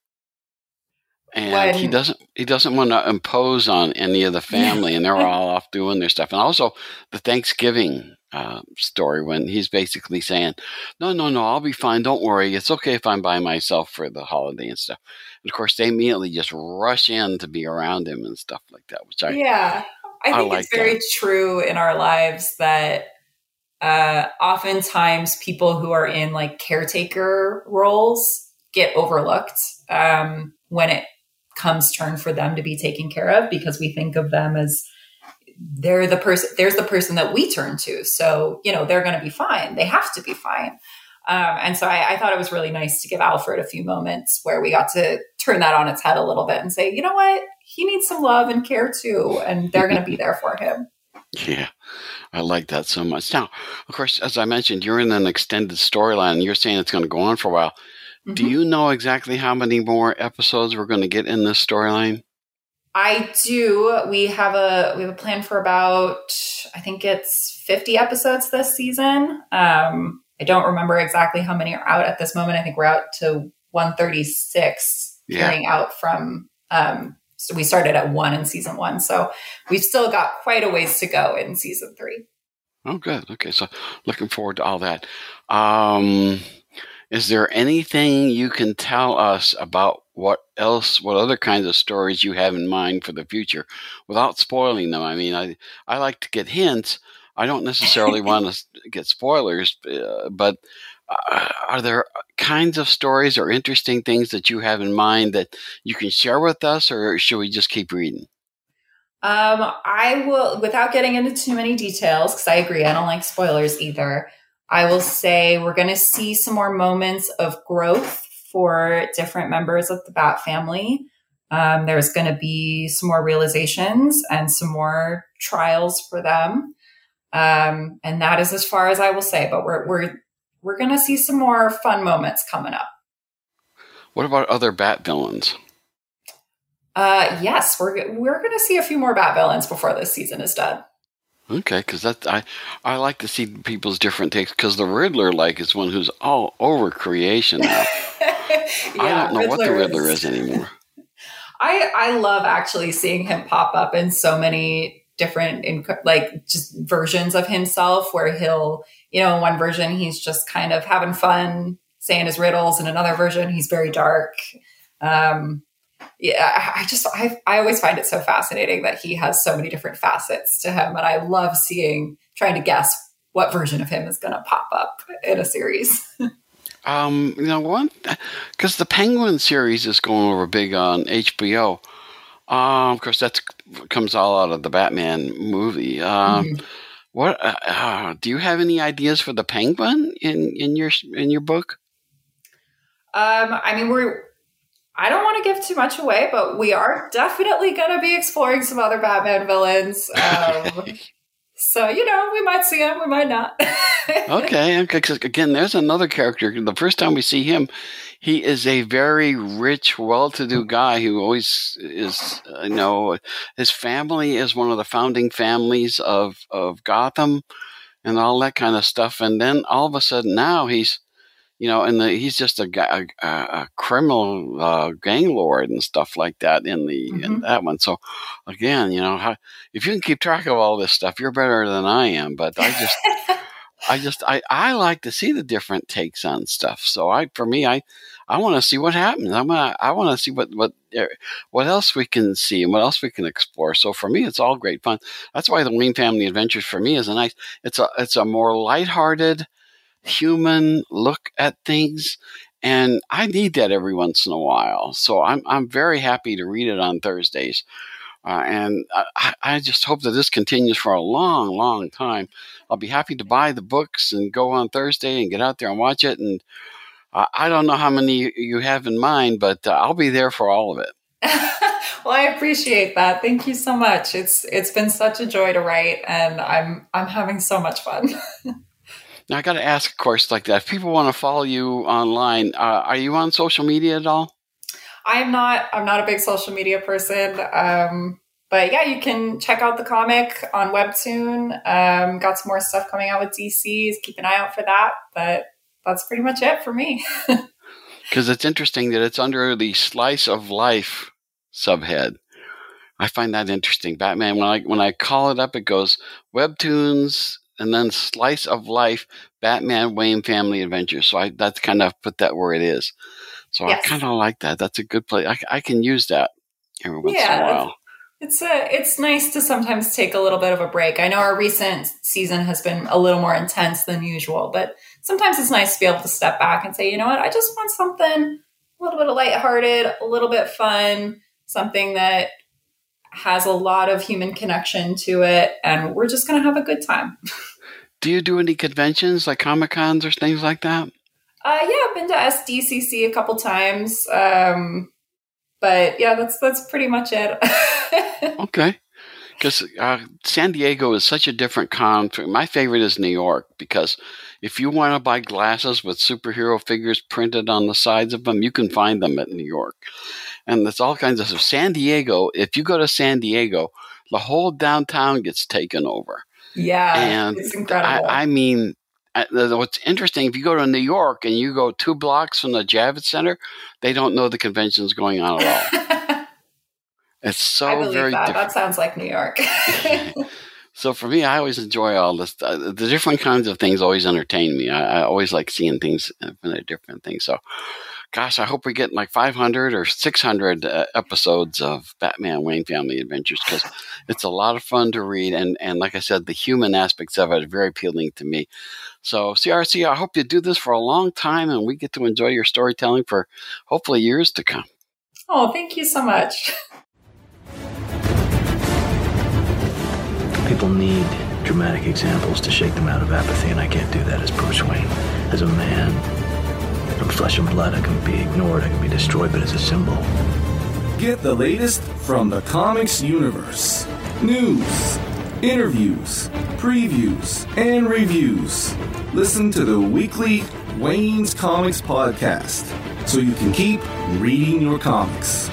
and When- he doesn't he doesn't want to impose on any of the family, and they're all off doing their stuff. And also the Thanksgiving uh, story when he's basically saying, "No, no, no, I'll be fine. Don't worry. It's okay if I'm by myself for the holiday and stuff." And of course, they immediately just rush in to be around him and stuff like that, which I Yeah. I I think like it's very that. true in our lives that uh, oftentimes people who are in like caretaker roles get overlooked um, when it comes turn for them to be taken care of, because we think of them as they're the person, there's the person that we turn to. So, you know, they're going to be fine. They have to be fine. Um, and so I, I thought it was really nice to give Alfred a few moments where we got to turn that on its head a little bit and say, you know what, he needs some love and care too. And they're going to be there for him. Yeah, I like that so much. Now, of course, as I mentioned, you're in an extended storyline, and you're saying it's going to go on for a while. Do Mhm. you know exactly how many more episodes we're going to get in this storyline? I do. We have a we have a plan for about, I think it's fifty episodes this season. Um, I don't remember exactly how many are out at this moment. I think we're out to one thirty-six, Yeah. carrying out from. Um, so we started at one in season one, so we've still got quite a ways to go in season three. Oh, good. Okay, so looking forward to all that. Um, is there anything you can tell us about what else, what other kinds of stories you have in mind for the future without spoiling them? I mean, I, I like to get hints. I don't necessarily want to get spoilers, uh, but uh, are there kinds of stories or interesting things that you have in mind that you can share with us, or should we just keep reading? Um, I will, without getting into too many details, because I agree, I don't like spoilers either. I will say we're going to see some more moments of growth for different members of the Bat family. Um, there's going to be some more realizations and some more trials for them. Um, and that is as far as I will say, but we're, we're, we're going to see some more fun moments coming up. What about other Bat villains? Uh, yes, we're, we're going to see a few more Bat villains before this season is done. Okay, because that I I like to see people's different takes, because the Riddler like is one who's all over creation now. I don't know what the Riddler is anymore. I I love actually seeing him pop up in so many different in, like just versions of himself, where he'll, you know, in one version he's just kind of having fun saying his riddles, in another version he's very dark. Um, yeah, I just, I, I always find it so fascinating that he has so many different facets to him. And I love seeing, trying to guess what version of him is going to pop up in a series. Um, you know, one, because the Penguin series is going over big on H B O. Um, of course, that comes all out of the Batman movie. Um, Mm-hmm. What uh, uh, do you have any ideas for the Penguin in, in your in your book? Um, I mean, we're, I don't want to give too much away, but we are definitely going to be exploring some other Batman villains. Um, so, you know, we might see him, we might not. Okay, okay. 'Cause again, there's another character. The first time we see him, he is a very rich, well-to-do guy who always is, uh, you know, his family is one of the founding families of, of Gotham and all that kind of stuff. And then all of a sudden now he's, you know, and he's just a, guy, a, a criminal uh, gang lord and stuff like that in the mm-hmm. in that one. So, again, you know, how, if you can keep track of all this stuff, you're better than I am. But I just, I just, I, I like to see the different takes on stuff. So, I, for me, I, I want to see what happens. I'm gonna, I want to see what, what, what else we can see and what else we can explore. So, for me, it's all great fun. That's why the Wayne Family Adventures for me is a nice. It's a, it's a more lighthearted, human look at things, and I need that every once in a while. So I'm I'm very happy to read it on Thursdays, uh, and I, I just hope that this continues for a long, long time. I'll be happy to buy the books and go on Thursday and get out there and watch it. And uh, I don't know how many you have in mind, but uh, I'll be there for all of it. Well, I appreciate that. Thank you so much. It's it's been such a joy to write, and I'm I'm having so much fun. Now, I got to ask, of course, like that. If people want to follow you online, uh, are you on social media at all? I am not. I'm not a big social media person. Um, but yeah, you can check out the comic on Webtoon. Um, got some more stuff coming out with D Cs. Keep an eye out for that. But that's pretty much it for me. Because it's interesting that it's under the Slice of Life subhead. I find that interesting. Batman, when I when I call it up, it goes Webtoons and then Slice of Life, Batman Wayne Family Adventures. So I that's kind of put that where it is. So yes. I kind of like that. That's a good place. I, I can use that every once yeah, in a while. It's a, it's nice to sometimes take a little bit of a break. I know our recent season has been a little more intense than usual, but sometimes it's nice to be able to step back and say, you know what, I just want something a little bit of lighthearted, a little bit fun, something that has a lot of human connection to it, and we're just going to have a good time. Do you do any conventions like Comic-Cons or things like that? Uh, yeah, I've been to S D C C a couple times. Um, but yeah, that's that's pretty much it. Okay. Because uh, San Diego is such a different con. My favorite is New York, because if you want to buy glasses with superhero figures printed on the sides of them, you can find them at New York. And there's all kinds of stuff. San Diego, if you go to San Diego, the whole downtown gets taken over. Yeah, and it's incredible. I, I mean, what's interesting, if you go to New York and you go two blocks from the Javits Center, they don't know the convention's going on at all. It's so I believe very that. different. That sounds like New York. So for me, I always enjoy all this. The different kinds of things always entertain me. I, I always like seeing things from a different things. So, gosh, I hope we get like five hundred or six hundred uh, episodes of Batman Wayne Family Adventures, because it's a lot of fun to read. And, and like I said, the human aspects of it are very appealing to me. So, C R C, I hope you do this for a long time and we get to enjoy your storytelling for hopefully years to come. Oh, thank you so much. People need dramatic examples to shake them out of apathy, and I can't do that as Bruce Wayne. As a man, I'm flesh and blood. I can be ignored, I can be destroyed, but as a symbol. Get the latest from the comics universe. News, interviews, previews, and reviews. Listen to the weekly Wayne's Comics podcast so you can keep reading your comics.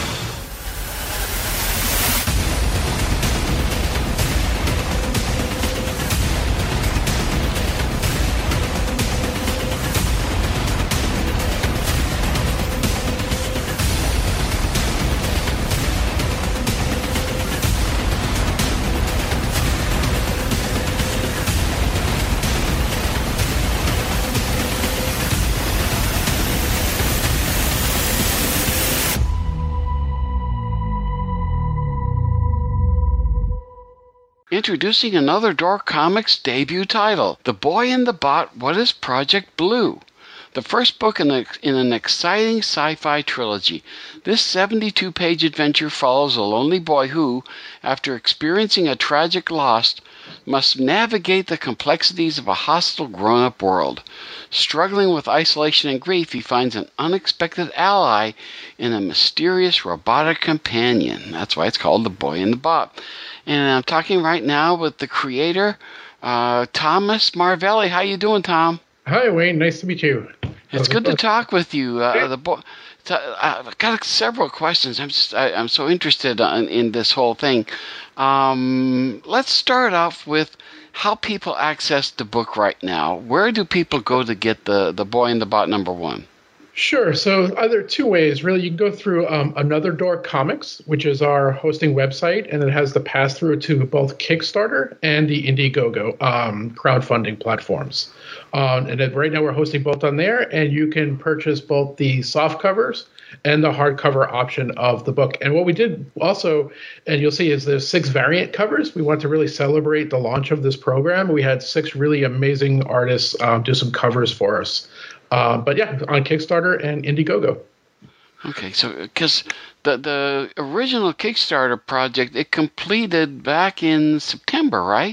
Introducing another Door Comics debut title, The Boy and the Bot, What is Project Blue? The first book in, a, in an exciting sci-fi trilogy. This seventy-two page adventure follows a lonely boy who, after experiencing a tragic loss, must navigate the complexities of a hostile grown-up world. Struggling with isolation and grief, he finds an unexpected ally in a mysterious robotic companion. That's why it's called The Boy and the Bot. And I'm talking right now with the creator, uh, Thomas Marvelli. How you doing, Tom? Hi, Wayne. Nice to meet you. It's good to talk with you. Uh, the bo- t- I've got several questions. I'm just, I, I'm so interested in, in this whole thing. Um, let's start off with how people access the book right now. Where do people go to get the, the Boy and the Bot number one? Sure. So either two ways, really. You can go through um, Another Door Comics, which is our hosting website, and it has the pass-through to both Kickstarter and the Indiegogo um, crowdfunding platforms. Um, and then right now we're hosting both on there, and you can purchase both the soft covers and the hardcover option of the book. And what we did also, and you'll see, is there's six variant covers. We want to really celebrate the launch of this program. We had six really amazing artists um, do some covers for us. Uh, but yeah, on Kickstarter and Indiegogo. Okay, so because the the original Kickstarter project, it completed back in September, right?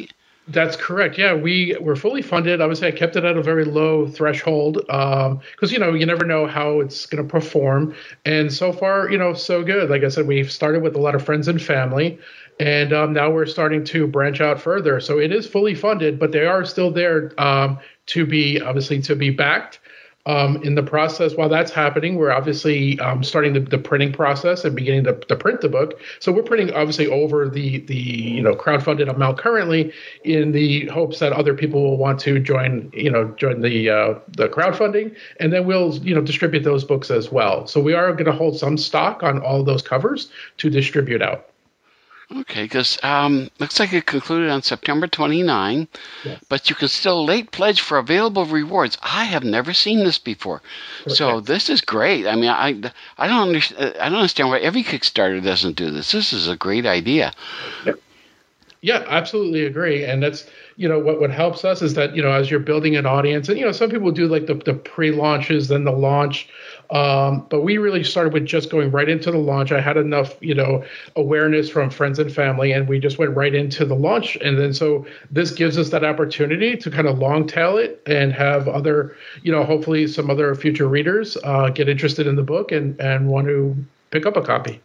That's correct. Yeah, we were fully funded. Obviously, I kept it at a very low threshold because, um, you know, you never know how it's going to perform. And so far, you know, so good. Like I said, we've started with a lot of friends and family, and um, now we're starting to branch out further. So it is fully funded, but they are still there um, to be, obviously, to be backed. Um, in the process, while that's happening, we're obviously um, starting the, the printing process and beginning to, to print the book. So we're printing obviously over the the you know crowdfunded amount currently, in the hopes that other people will want to join you know join the uh, the crowdfunding, and then we'll you know distribute those books as well. So we are going to hold some stock on all those covers to distribute out. Okay, because um, looks like it concluded on September twenty-ninth, yeah. But you can still late pledge for available rewards. I have never seen this before, okay. So this is great. I mean, I, I don't understand. I don't understand why every Kickstarter doesn't do this. This is a great idea. Yep. Yeah, absolutely agree. And that's, you know, what, what helps us is that, you know, as you're building an audience, and, you know, some people do like the, the pre-launches, then the launch. Um, but we really started with just going right into the launch. I had enough, you know, awareness from friends and family, and we just went right into the launch. And then so this gives us that opportunity to kind of long tail it and have other, you know, hopefully some other future readers uh, get interested in the book and, and want to pick up a copy.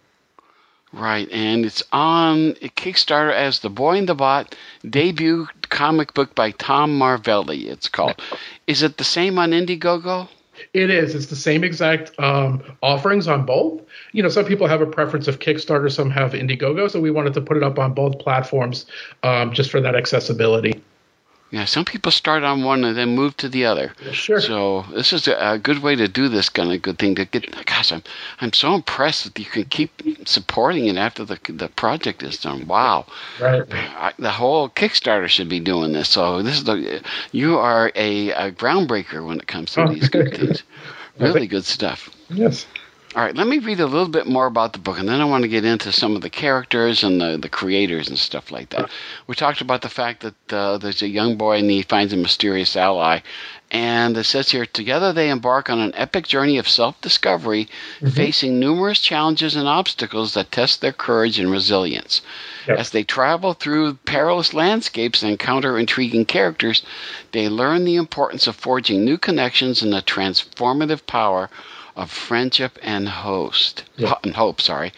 Right, and it's on Kickstarter as The Boy and the Bot debut comic book by Tom Marvelli, it's called. Is it the same on Indiegogo? It is. It's the same exact um, offerings on both. You know, some people have a preference of Kickstarter, some have Indiegogo, so we wanted to put it up on both platforms um, just for that accessibility. Yeah, some people start on one and then move to the other. Sure. So this is a, a good way to do this kind of good thing to get. Gosh, I'm I'm so impressed that you can keep supporting it after the the project is done. Wow. Right. I, the whole Kickstarter should be doing this. So this is the you are a, a groundbreaker when it comes to oh. these good things. Really good stuff. Yes. All right, let me read a little bit more about the book, and then I want to get into some of the characters and the, the creators and stuff like that. We talked about the fact that uh, there's a young boy and he finds a mysterious ally. And it says here, together they embark on an epic journey of self-discovery, mm-hmm. facing numerous challenges and obstacles that test their courage and resilience. Yep. As they travel through perilous landscapes and encounter intriguing characters, they learn the importance of forging new connections and the transformative power of friendship and host yeah. and hope, sorry.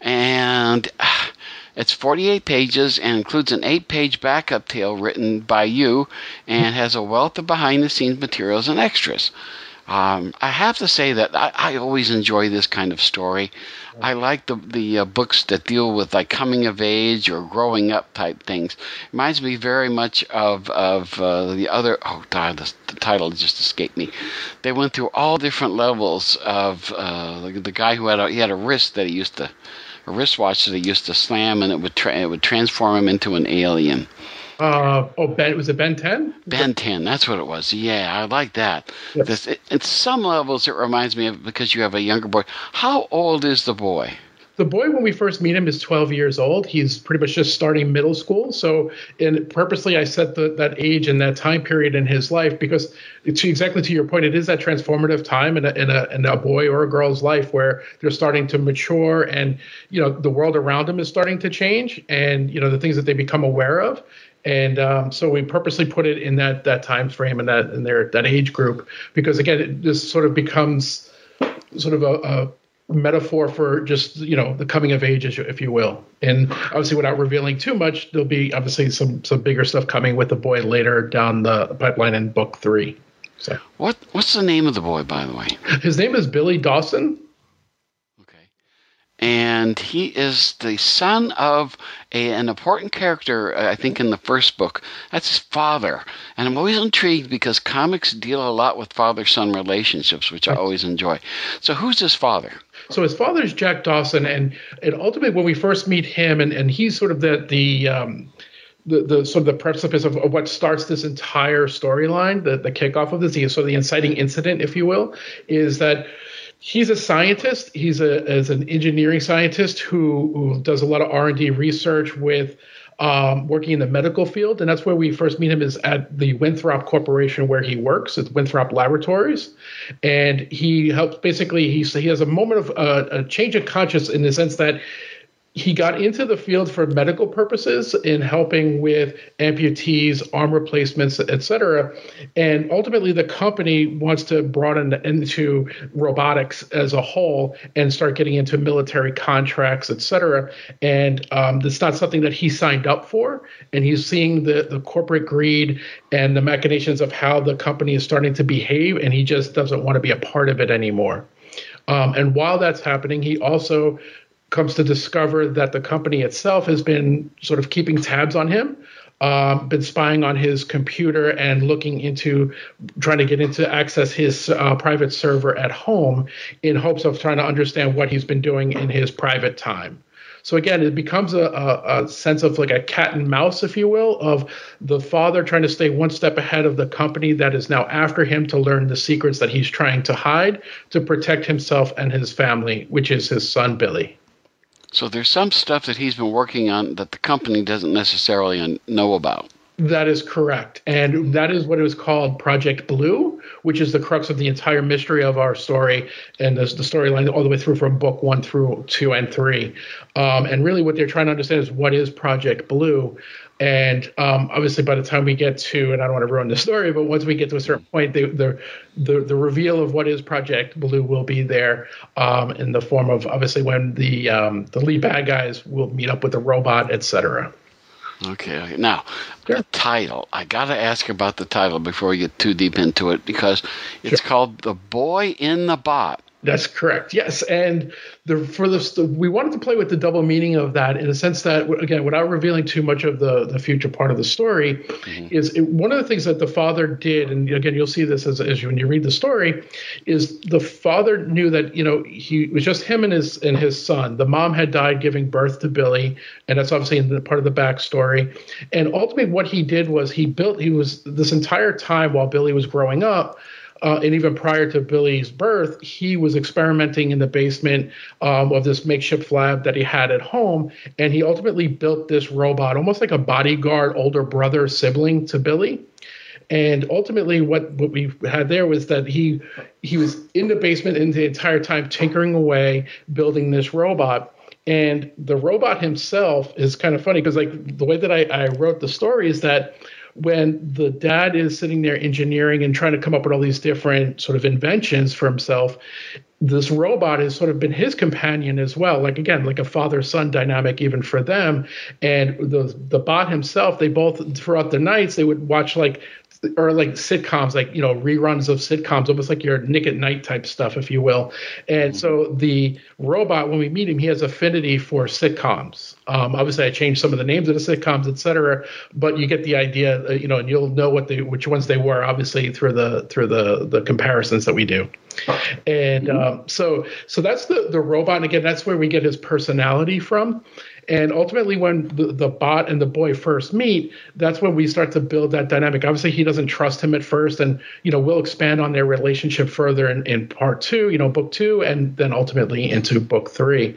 And uh, it's forty-eight pages and includes an eight-page backup tale written by you and has a wealth of behind-the-scenes materials and extras. Um, I have to say that I, I always enjoy this kind of story. I like the the uh, books that deal with like coming of age or growing up type things. Reminds me very much of of uh, the other. Oh God, the, the title just escaped me. They went through all different levels of uh, the, the guy who had a, he had a wrist that he used to a wristwatch that he used to slam, and it would tra- it would transform him into an alien. Uh, oh, Ben, was it Ben ten? Ben ten, that's what it was. Yeah, I like that. Yes. This, it, at some levels, it reminds me of, because you have a younger boy. How old is the boy? The boy, when we first meet him, is twelve years old. He's pretty much just starting middle school. So, and purposely, I set the, that age and that time period in his life because, it's exactly to your point, it is that transformative time in a, in a in a boy or a girl's life where they're starting to mature, and you know the world around them is starting to change, and you know the things that they become aware of. And um, so we purposely put it in that that time frame and that in their that age group because again, it, this sort of becomes sort of a, a metaphor for just you know the coming of age, if you will. And obviously, without revealing too much, there'll be obviously some some bigger stuff coming with the boy later down the pipeline in book three. So what what's the name of the boy, by the way? His name is Billy Dawson. And he is the son of a, an important character, I think, in the first book. That's his father. And I'm always intrigued because comics deal a lot with father-son relationships, which I always enjoy. So who's his father? So his father is Jack Dawson. And, and ultimately, when we first meet him, and, and he's sort of the the, um, the the sort of the precipice of, of what starts this entire storyline, the, the kickoff of this, the, sort of the inciting incident, if you will, is that he's a scientist. He's a as an engineering scientist who, who does a lot of R and D research with um, working in the medical field. And that's where we first meet him is at the Winthrop Corporation where he works at Winthrop Laboratories. And he helps basically, he, he has a moment of uh, a change of conscience in the sense that he got into the field for medical purposes in helping with amputees, arm replacements, et cetera. And ultimately, the company wants to broaden into robotics as a whole and start getting into military contracts, et cetera. And um, it's not something that he signed up for. And he's seeing the, the corporate greed and the machinations of how the company is starting to behave, and he just doesn't want to be a part of it anymore. Um, and while that's happening, he also comes to discover that the company itself has been sort of keeping tabs on him, um, been spying on his computer and looking into trying to get into access his uh, private server at home in hopes of trying to understand what he's been doing in his private time. So again, it becomes a, a, a sense of like a cat and mouse, if you will, of the father trying to stay one step ahead of the company that is now after him to learn the secrets that he's trying to hide to protect himself and his family, which is his son, Billy. So there's some stuff that he's been working on that the company doesn't necessarily know about. That is correct. And that is what it was called Project Blue, which is the crux of the entire mystery of our story. And there's the storyline all the way through from book one through two and three. Um, and really what they're trying to understand is what is Project Blue. And um, obviously by the time we get to, and I don't want to ruin the story, but once we get to a certain point, the the the, the reveal of what is Project Blue will be there um, in the form of obviously when the um, the lead bad guys will meet up with the robot, et cetera. Okay, okay. Now, sure. The title. I got to ask about the title before we get too deep into it because it's sure. called The Boy in the Bot. That's correct. Yes, and the for this, the, we wanted to play with the double meaning of that in a sense that, again, without revealing too much of the, the future part of the story, mm-hmm. is it, one of the things that the father did, and again, you'll see this as, as you, when you read the story, is the father knew that, you know, he it was just him and his and his son. The mom had died giving birth to Billy, and that's obviously in the part of the backstory. And ultimately, what he did was he built. He was this entire time while Billy was growing up. Uh, and even prior to Billy's birth, he was experimenting in the basement um, of this makeshift lab that he had at home. And he ultimately built this robot, almost like a bodyguard, older brother, sibling to Billy. And ultimately what, what we had there was that he he was in the basement in the entire time tinkering away, building this robot. And the robot himself is kind of funny because like the way that I, I wrote the story is that when the dad is sitting there engineering and trying to come up with all these different sort of inventions for himself, this robot has sort of been his companion as well. Like, again, like a father-son dynamic even for them. And the the bot himself, they both, throughout the nights, they would watch like, or like sitcoms, like, you know, reruns of sitcoms, almost like your Nick at Night type stuff, if you will. And so the robot, when we meet him, he has affinity for sitcoms. Um, obviously, I changed some of the names of the sitcoms, et cetera, but you get the idea, uh, you know, and you'll know what they, which ones they were, obviously, through the through the the comparisons that we do. And um, so so that's the the robot, and again, that's where we get his personality from. And ultimately, when the, the bot and the boy first meet, that's when we start to build that dynamic. Obviously, he doesn't trust him at first, and you know we'll expand on their relationship further in, in part two, you know, book two, and then ultimately into book three.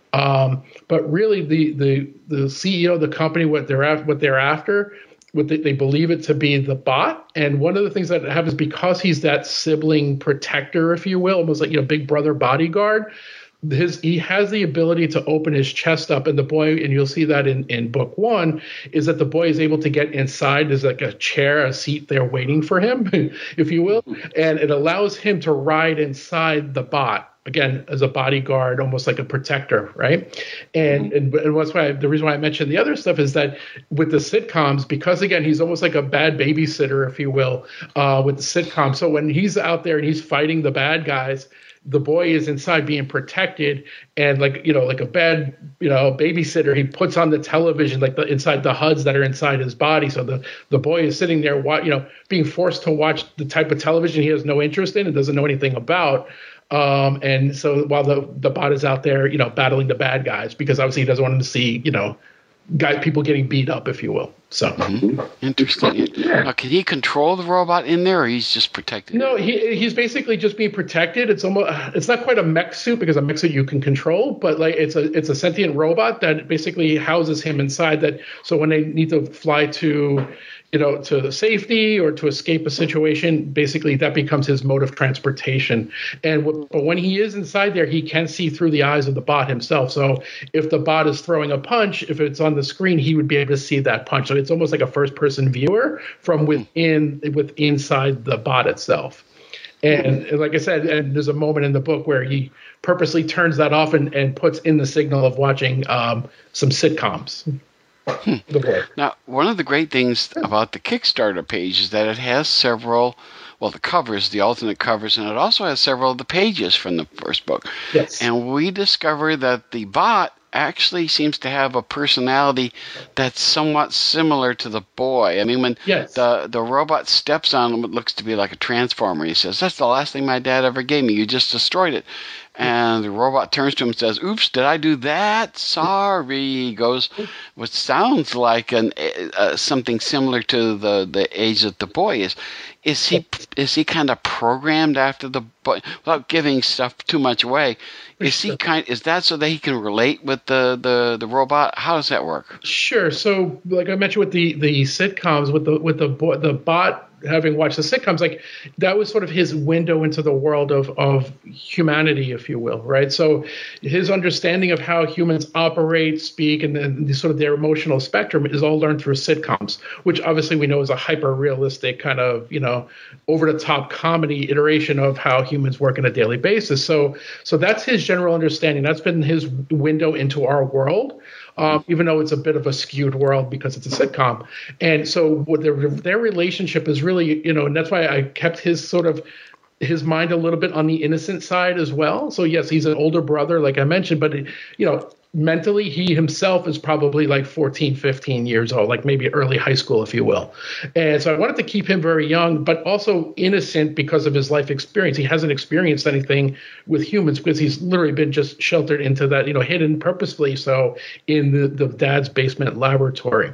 Um, but really, the the the C E O of the company, what they're after, what they're after, what they, they believe it to be the bot. And one of the things that happens because he's that sibling protector, if you will, almost like you know, big brother bodyguard. His he has the ability to open his chest up, and the boy, and you'll see that in, in book one, is that the boy is able to get inside. There's like a chair, a seat there waiting for him, if you will, and it allows him to ride inside the bot. Again, as a bodyguard, almost like a protector, right? And and, and that's why the reason why I mentioned the other stuff is that with the sitcoms, because again, he's almost like a bad babysitter, if you will, uh, with the sitcom. So when he's out there and he's fighting the bad guys, the boy is inside being protected, and like, you know, like a bad, you know, babysitter, he puts on the television, like the inside the H U Ds that are inside his body. So the, the boy is sitting there, you know, being forced to watch the type of television he has no interest in and doesn't know anything about. Um, and so while the, the bot is out there, you know, battling the bad guys, because obviously he doesn't want him to see, you know, guy, people getting beat up, if you will. So mm-hmm. Interesting. Yeah. Now, can he control the robot in there, or he's just protected? No, he he's basically just being protected. It's almost it's not quite a mech suit, because a mech suit you can control, but like it's a it's a sentient robot that basically houses him inside. That so when they need to fly to, you know, to safety or to escape a situation, basically that becomes his mode of transportation. And w- but when he is inside there, he can see through the eyes of the bot himself. So if the bot is throwing a punch, if it's on the screen, he would be able to see that punch. So it's almost like a first-person viewer from within, with inside the bot itself. And, and like I said, and there's a moment in the book where he purposely turns that off and, and puts in the signal of watching um, some sitcoms. Hmm. Now, one of the great things about the Kickstarter page is that it has several, well, the covers, the alternate covers, and it also has several of the pages from the first book. Yes. And we discovered that the bot actually seems to have a personality that's somewhat similar to the boy. I mean, when yes. the, the robot steps on him, it looks to be like a transformer. He says, "That's the last thing my dad ever gave me. You just destroyed it." And the robot turns to him and says, "Oops, did I do that? Sorry." He goes, what sounds like an uh, something similar to the, the age that the boy is. Is he is he kind of programmed after the boy? Without giving stuff too much away, is he kind? Is that so that he can relate with the, the, the robot? How does that work? Sure. So, like I mentioned with the, the sitcoms, with the with the bo- the bot. Having watched the sitcoms, like that was sort of his window into the world of, of humanity, if you will, right? So his understanding of how humans operate, speak, and then the, sort of their emotional spectrum is all learned through sitcoms, which obviously we know is a hyper-realistic kind of, you know, over-the-top comedy iteration of how humans work on a daily basis. So, so that's his general understanding. That's been his window into our world. Um, even though it's a bit of a skewed world because it's a sitcom. And so what their, their relationship is really, you know, and that's why I kept his sort of his mind a little bit on the innocent side as well. So yes, he's an older brother, like I mentioned, but, you know, mentally he himself is probably like fourteen, fifteen years old, like maybe early high school, if you will. And so I wanted to keep him very young, but also innocent because of his life experience. He hasn't experienced anything with humans because he's literally been just sheltered into that, you know, hidden purposefully so in the, the dad's basement laboratory.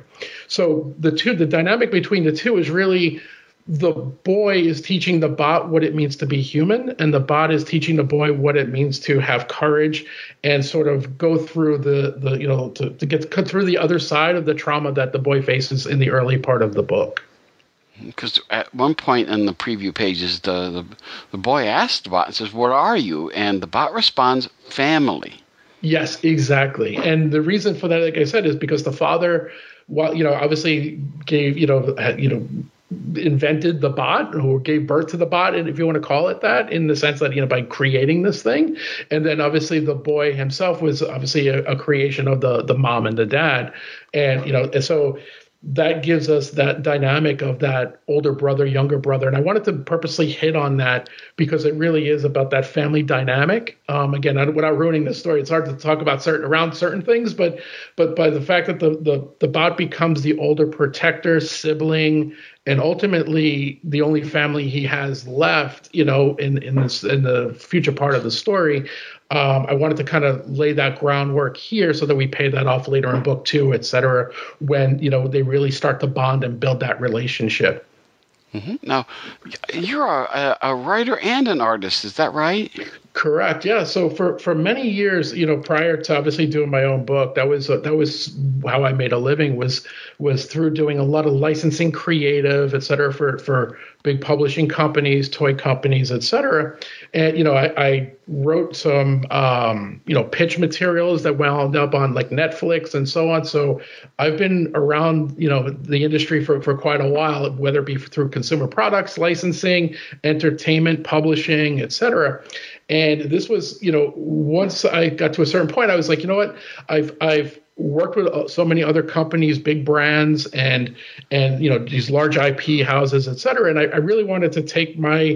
So the two, the dynamic between the two is really the boy is teaching the bot what it means to be human, and the bot is teaching the boy what it means to have courage and sort of go through the, the you know, to, to get cut through the other side of the trauma that the boy faces in the early part of the book. Because at one point in the preview pages, the, the, the boy asks the bot and says, "What are you?" And the bot responds, "Family." Yes, exactly. And the reason for that, like I said, is because the father, well, you know, obviously gave, you know, you know, invented the bot or gave birth to the bot, and if you want to call it that, in the sense that, you know, by creating this thing. And then obviously the boy himself was obviously a, a creation of the the mom and the dad. And, you know, and so that gives us that dynamic of that older brother, younger brother. And I wanted to purposely hit on that because it really is about that family dynamic. Um, again, I, without ruining the story, it's hard to talk about certain around certain things, but but by the fact that the the, the bot becomes the older protector, sibling, and ultimately the only family he has left, you know, in in this in the future part of the story. Um, I wanted to kind of lay that groundwork here so that we pay that off later in book two, et cetera, when, you know, they really start to bond and build that relationship. Mm-hmm. Now, you're a, a writer and an artist, is that right? Correct. Yeah. So for, for many years, you know, prior to obviously doing my own book, that was uh, that was how I made a living was was through doing a lot of licensing, creative, et cetera, for for big publishing companies, toy companies, et cetera. And you know, I, I wrote some um, you know pitch materials that wound up on like Netflix and so on. So I've been around, you know, the industry for for quite a while, whether it be through consumer products, licensing, entertainment, publishing, et cetera. And this was, you know, once I got to a certain point, I was like, you know what, I've I've worked with so many other companies, big brands, and and you know these large I P houses, et cetera. And I, I really wanted to take my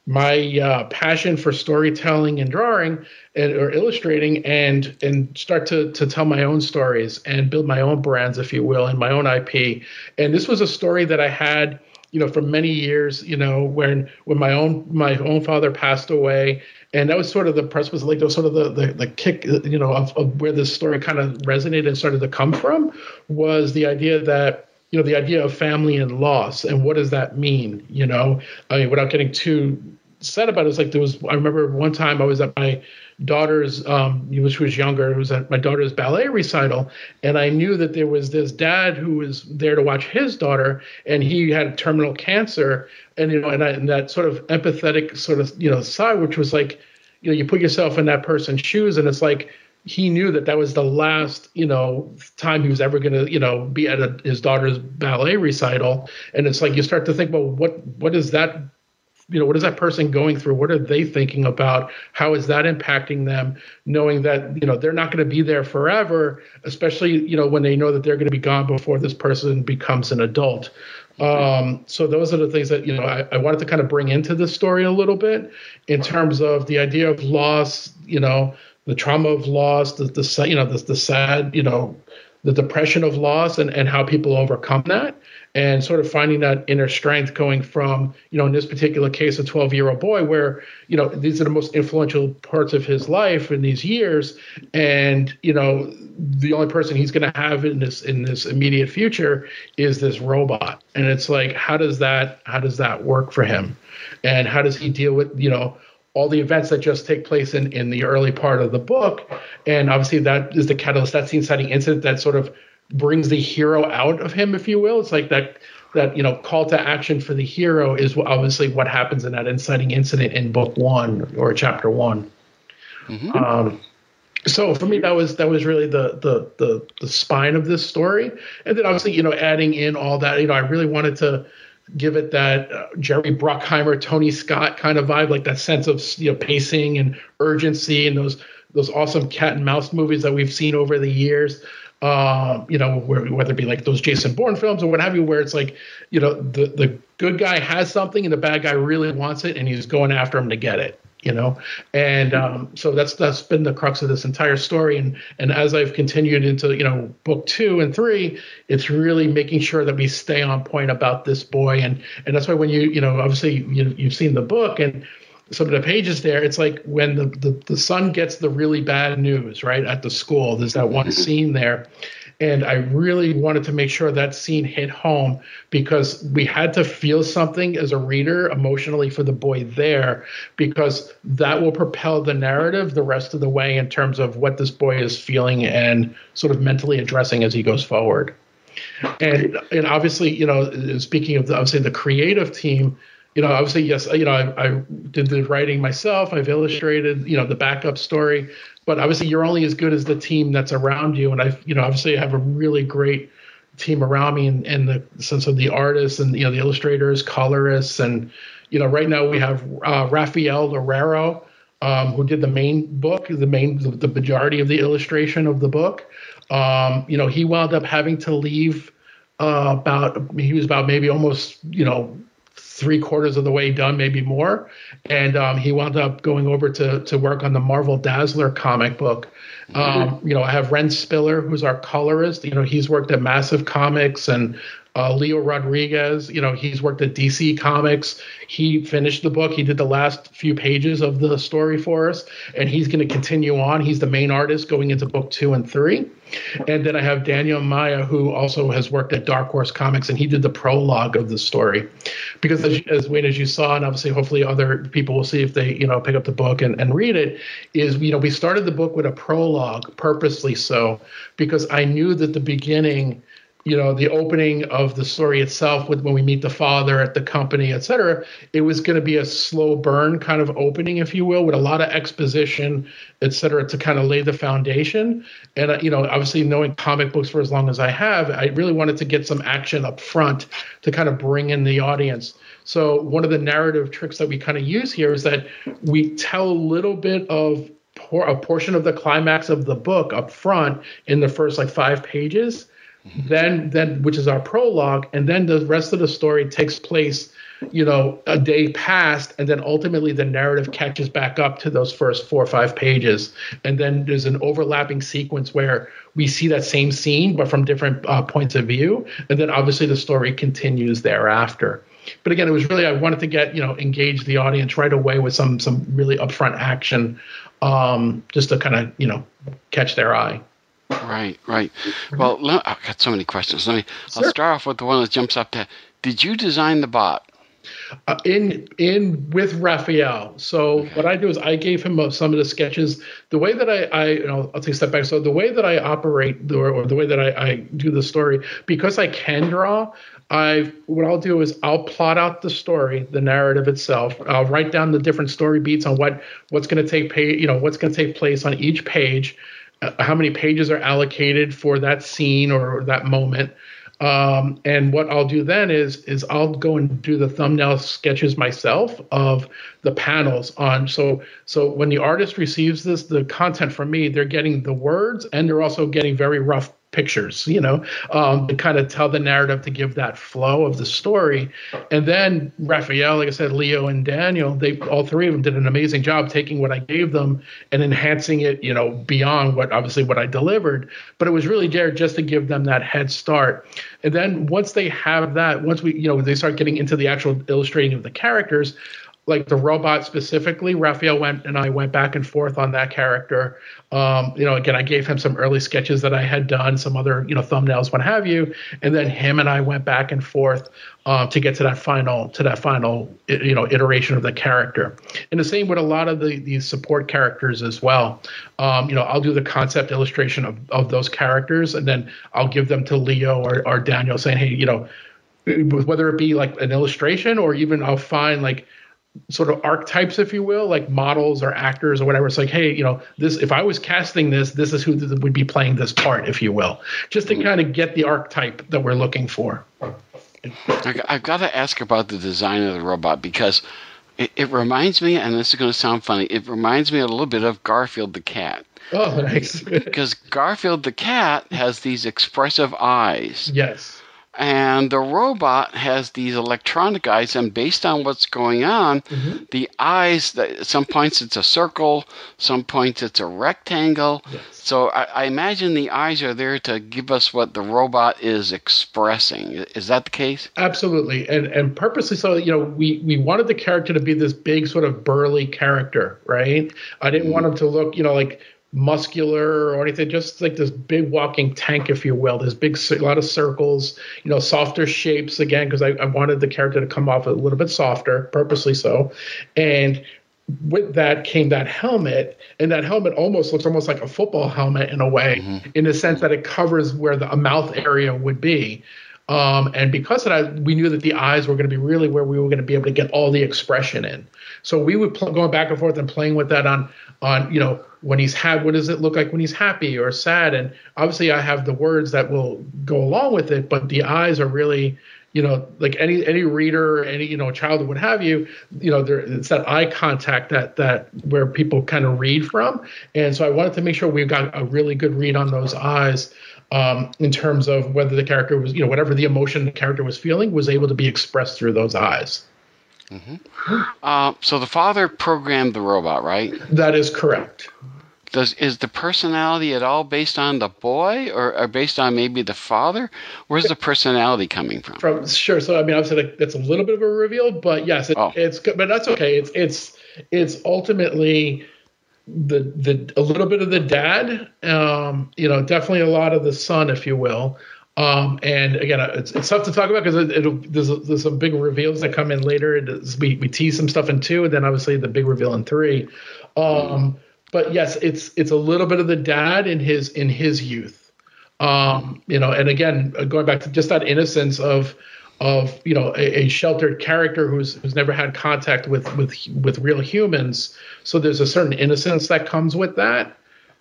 my uh, passion for storytelling and drawing and or illustrating and and start to to tell my own stories and build my own brands, if you will, and my own I P. And this was a story that I had, you know, for many years, you know, when when my own my own father passed away. And that was sort of the precipice, like that was sort of the, the, the kick, you know, of, of where this story kind of resonated and started to come from, was the idea that you know, the idea of family and loss, and what does that mean? You know, I mean, without getting too sad about it, it's like there was. I remember one time I was at my daughter's, um, which was younger. It was at my daughter's ballet recital, and I knew that there was this dad who was there to watch his daughter, and he had terminal cancer, and you know, and, I, and that sort of empathetic sort of you know side, which was like, you know, you put yourself in that person's shoes, and it's like. He knew that that was the last, you know, time he was ever going to, you know, be at a, his daughter's ballet recital. And it's like you start to think, well, what what is that, you know, what is that person going through? What are they thinking about? How is that impacting them, knowing that, you know, they're not going to be there forever, especially, you know, when they know that they're going to be gone before this person becomes an adult. Um, so those are the things that, you know, I, I wanted to kind of bring into the story a little bit in terms of the idea of loss, you know, the trauma of loss, the, the you know, the, the sad, you know, the depression of loss and, and how people overcome that and sort of finding that inner strength going from, you know, in this particular case, a twelve-year-old boy where, you know, these are the most influential parts of his life in these years. And, you know, the only person he's going to have in this in this immediate future is this robot. And it's like, how does that how does that work for him? And how does he deal with, you know, all the events that just take place in, in the early part of the book. And obviously that is the catalyst, that scene-setting incident that sort of brings the hero out of him, if you will. It's like that, that you know, call to action for the hero is obviously what happens in that inciting incident in book one or chapter one. Mm-hmm. Um, so for me, that was that was really the, the the the spine of this story. And then obviously, you know, adding in all that, you know, I really wanted to give it that uh, Jerry Bruckheimer, Tony Scott kind of vibe, like that sense of, you know, pacing and urgency and those those awesome cat and mouse movies that we've seen over the years. Uh, you know, where, whether it be like those Jason Bourne films or what have you, where it's like, you know, the, the good guy has something and the bad guy really wants it and he's going after him to get it. You know, and um, so that's that's been the crux of this entire story. And and as I've continued into, you know, book two and three, it's really making sure that we stay on point about this boy. And and that's why when you, you know, obviously you, you've seen the book and some of the pages there, it's like when the, the, the son gets the really bad news, right, at the school, there's that one scene there. And I really wanted to make sure that scene hit home because we had to feel something as a reader emotionally for the boy there, because that will propel the narrative the rest of the way in terms of what this boy is feeling and sort of mentally addressing as he goes forward. And and obviously, you know, speaking of the, obviously the creative team, you know, obviously, yes, you know, I, I did the writing myself. I've illustrated, you know, the backup story. But obviously, you're only as good as the team that's around you. And I, you know, obviously, I have a really great team around me, in, in the sense of the artists and, you know, the illustrators, colorists, and, you know, right now we have uh, Rafael Loureiro, um, who did the main book, the main, the, the majority of the illustration of the book. Um, you know, he wound up having to leave uh, about, he was about maybe almost, you know, three quarters of the way done, maybe more. And um, he wound up going over to to work on the Marvel Dazzler comic book. Um, you know, I have Ren Spiller, who's our colorist. You know, he's worked at Massive Comics, and uh, Leo Rodriguez, you know, he's worked at D C Comics. He finished the book. He did the last few pages of the story for us, and he's going to continue on. He's the main artist going into book two and three. And then I have Daniel Maya, who also has worked at Dark Horse Comics, and he did the prologue of the story. Because as, as Wayne, as you saw, and obviously hopefully other people will see if they, you know, pick up the book and, and read it, is, you know, we started the book with a prologue, purposely so, because I knew that the beginning, you know, the opening of the story itself, with when we meet the father at the company, et cetera, it was going to be a slow burn kind of opening, if you will, with a lot of exposition, et cetera, to kind of lay the foundation. And, uh, you know, obviously knowing comic books for as long as I have, I really wanted to get some action up front to kind of bring in the audience. So one of the narrative tricks that we kind of use here is that we tell a little bit of por- a portion of the climax of the book up front in the first like five pages. Then, then, which is our prologue, and then the rest of the story takes place, you know, a day past, and then ultimately the narrative catches back up to those first four or five pages, and then there's an overlapping sequence where we see that same scene but from different uh, points of view, and then obviously the story continues thereafter. But again, it was really, I wanted to get, you know, engage the audience right away with some some really upfront action, um, just to kind of, you know, catch their eye. Right, right. Well, let, I've got so many questions. Let me. Sure. I'll start off with the one that jumps up to. Did you design the bot? Uh, in in with Raphael. So okay. What I do is I gave him some of the sketches. The way that I, I you know, I'll take a step back. So the way that I operate, the, or the way that I, I do the story, because I can draw, I what I'll do is I'll plot out the story, the narrative itself. I'll write down the different story beats on what what's going to take pay, you know, what's going to take place on each page, uh, how many pages are allocated for that scene or that moment. Um, and what I'll do then is is I'll go and do the thumbnail sketches myself of the panels on. So so when the artist receives this, the content from me, they're getting the words and they're also getting very rough pictures, you know, um, to kind of tell the narrative, to give that flow of the story. And then Raphael, like I said, Leo and Daniel, they all three of them did an amazing job taking what I gave them and enhancing it, you know, beyond what obviously what I delivered. But it was really there just to give them that head start. And then once they have that, once we, you know, they start getting into the actual illustrating of the characters, like the robot specifically, Raphael went and I went back and forth on that character. Um, you know, again, I gave him some early sketches that I had done, some other, you know, thumbnails, what have you. And then him and I went back and forth uh, to get to that final, to that final, you know, iteration of the character. And the same with a lot of the these support characters as well. Um, you know, I'll do the concept illustration of, of those characters, and then I'll give them to Leo or, or Daniel saying, hey, you know, whether it be like an illustration or even I'll find like sort of archetypes, if you will, like models or actors or whatever. It's like, hey, you know, this, if I was casting this, this is who would be playing this part, if you will, just to kind of get the archetype that we're looking for. I've got to ask about the design of the robot because it, it reminds me, and this is going to sound funny, it reminds me a little bit of Garfield the cat. Oh, nice. Because Garfield the cat has these expressive eyes. Yes. And the robot has these electronic eyes, and based on what's going on, mm-hmm. the eyes, at some points it's a circle, some points it's a rectangle. Yes. So I, I imagine the eyes are there to give us what the robot is expressing. Is that the case? Absolutely. And and purposely so, you know, we, we wanted the character to be this big sort of burly character, right? I didn't mm-hmm. want him to look, you know, like muscular or anything, just like this big walking tank, if you will. There's big, a lot of circles, you know, softer shapes again, because I, I wanted the character to come off a little bit softer, purposely so. And with that came that helmet, and that helmet almost looks almost like a football helmet in a way, mm-hmm. in the sense that it covers where the mouth area would be. Um, and because of that, we knew that the eyes were going to be really where we were going to be able to get all the expression in. So we would pl- going back and forth and playing with that on, on, you know, when he's had, what does it look like when he's happy or sad? And obviously I have the words that will go along with it, but the eyes are really, you know, like any, any reader, any, you know, child, what have you, you know, there, it's that eye contact that, that where people kind of read from. And so I wanted to make sure we got a really good read on those eyes. Um, in terms of whether the character was, you know, whatever the emotion the character was feeling was able to be expressed through those eyes. Mm-hmm. Uh, so the father programmed the robot, right? That is correct. Does is the personality at all based on the boy, or, or based on maybe the father? Where's the personality coming from? From sure. So I mean, obviously like, that's a little bit of a reveal, but yes, it, oh. it's good. But that's okay. It's it's it's ultimately the the a little bit of the dad, um, you know, definitely a lot of the son, if you will. Um, and again, it's, it's tough to talk about because it, it'll, there's, a, there's some big reveals that come in later. It's, we we tease some stuff in two, and then obviously the big reveal in three. Um, mm. But yes, it's it's a little bit of the dad in his in his youth, um, you know. And again, going back to just that innocence of of you know a, a sheltered character who's who's never had contact with with with real humans. So there's a certain innocence that comes with that.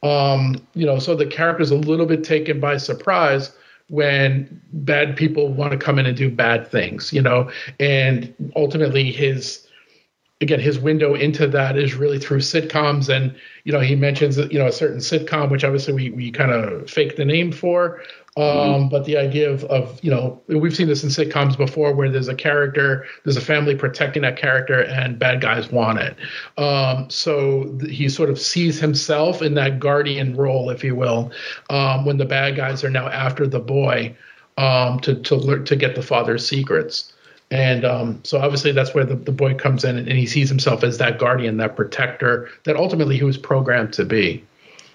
Um, you know, so the character's a little bit taken by surprise when bad people want to come in and do bad things, you know, and ultimately his, again, his window into that is really through sitcoms. And, you know, he mentions, you know, a certain sitcom, which obviously we, we kind of faked the name for. Um, mm-hmm. But the idea of, of, you know, we've seen this in sitcoms before where there's a character, there's a family protecting that character and bad guys want it. Um, so th- he sort of sees himself in that guardian role, if you will, um, when the bad guys are now after the boy um, to, to, learn, to get the father's secrets. And um, so obviously that's where the, the boy comes in and he sees himself as that guardian, that protector that ultimately he was programmed to be.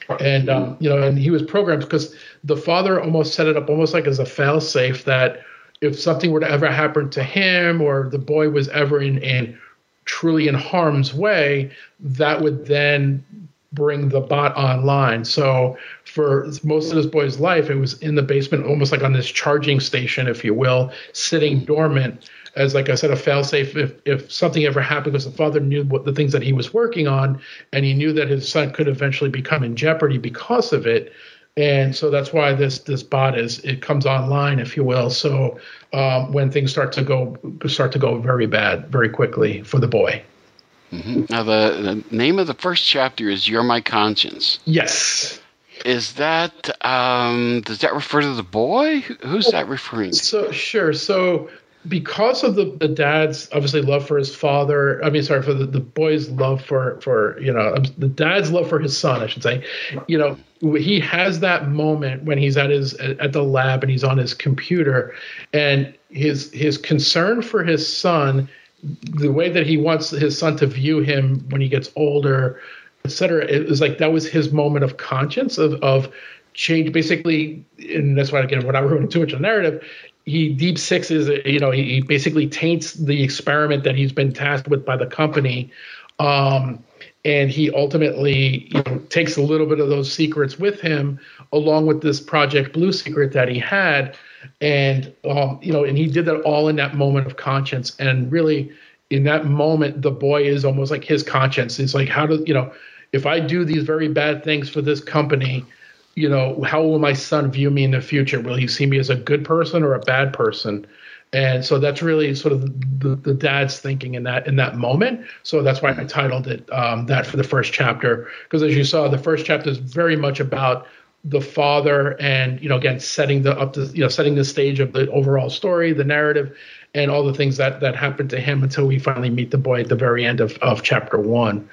And, um, you know, and he was programmed because the father almost set it up almost like as a fail-safe that if something were to ever happen to him or the boy was ever in, in truly in harm's way, that would then bring the bot online. So for most of this boy's life, it was in the basement, almost like on this charging station, if you will, sitting dormant as, like I said, a fail-safe. If, if something ever happened, because the father knew what the things that he was working on, and he knew that his son could eventually become in jeopardy because of it. And so that's why this this bot is, it comes online, if you will. So um, when things start to go start to go very bad very quickly for the boy. Mm-hmm. Now, the, the name of the first chapter is "You're My Conscience." Yes. Is that um, does that refer to the boy? Who's that referring to? So sure. So because of the, the dad's obviously love for his father, I mean, sorry, for the, the boy's love for, for, you know, the dad's love for his son, I should say, you know, he has that moment when he's at his, at the lab and he's on his computer, and his, his concern for his son, the way that he wants his son to view him when he gets older, et cetera, it was like, that was his moment of conscience of, of change, basically. And that's why, again, without ruining too much of the narrative, he deep sixes, you know, he, he basically taints the experiment that he's been tasked with by the company. Um, and he ultimately, you know, takes a little bit of those secrets with him, along with this Project Blue secret that he had. And, um, you know, and he did that all in that moment of conscience. And really, in that moment, the boy is almost like his conscience. It's like, how do, you know, if I do these very bad things for this company, you know, how will my son view me in the future? Will he see me as a good person or a bad person? And so that's really sort of the, the dad's thinking in that in that moment. So that's why I titled it um, that for the first chapter, because as you saw, the first chapter is very much about the father and, you know, again, setting the up the, you know, setting the stage of the overall story, the narrative, and all the things that that happened to him until we finally meet the boy at the very end of, of chapter one.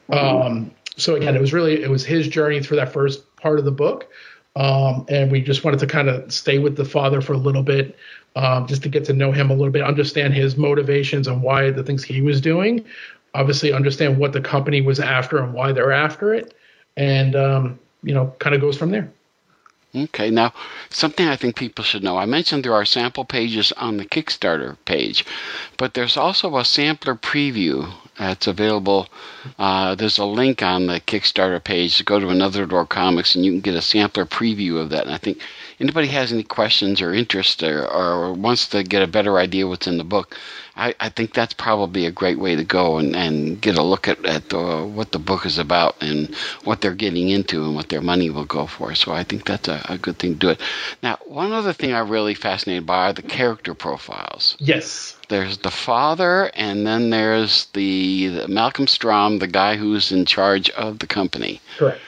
Um, so again, it was really it was his journey through that first part of the book. Um, and we just wanted to kind of stay with the father for a little bit, um, just to get to know him a little bit, understand his motivations and why the things he was doing, obviously understand what the company was after and why they're after it. And, um, you know, kind of goes from there. Okay. Now, something I think people should know. I mentioned there are sample pages on the Kickstarter page, but there's also a sampler preview that's available. Uh, there's a link on the Kickstarter page to go to Another Door Comics, and you can get a sampler preview of that. And I think anybody has any questions or interest or, or wants to get a better idea what's in the book, I, I think that's probably a great way to go and, and get a look at, at the, what the book is about and what they're getting into and what their money will go for. So I think that's a, a good thing to do it. Now, one other thing I'm really fascinated by are the character profiles. Yes. There's the father, and then there's the, the Malcolm Strom, the guy who's in charge of the company. Correct.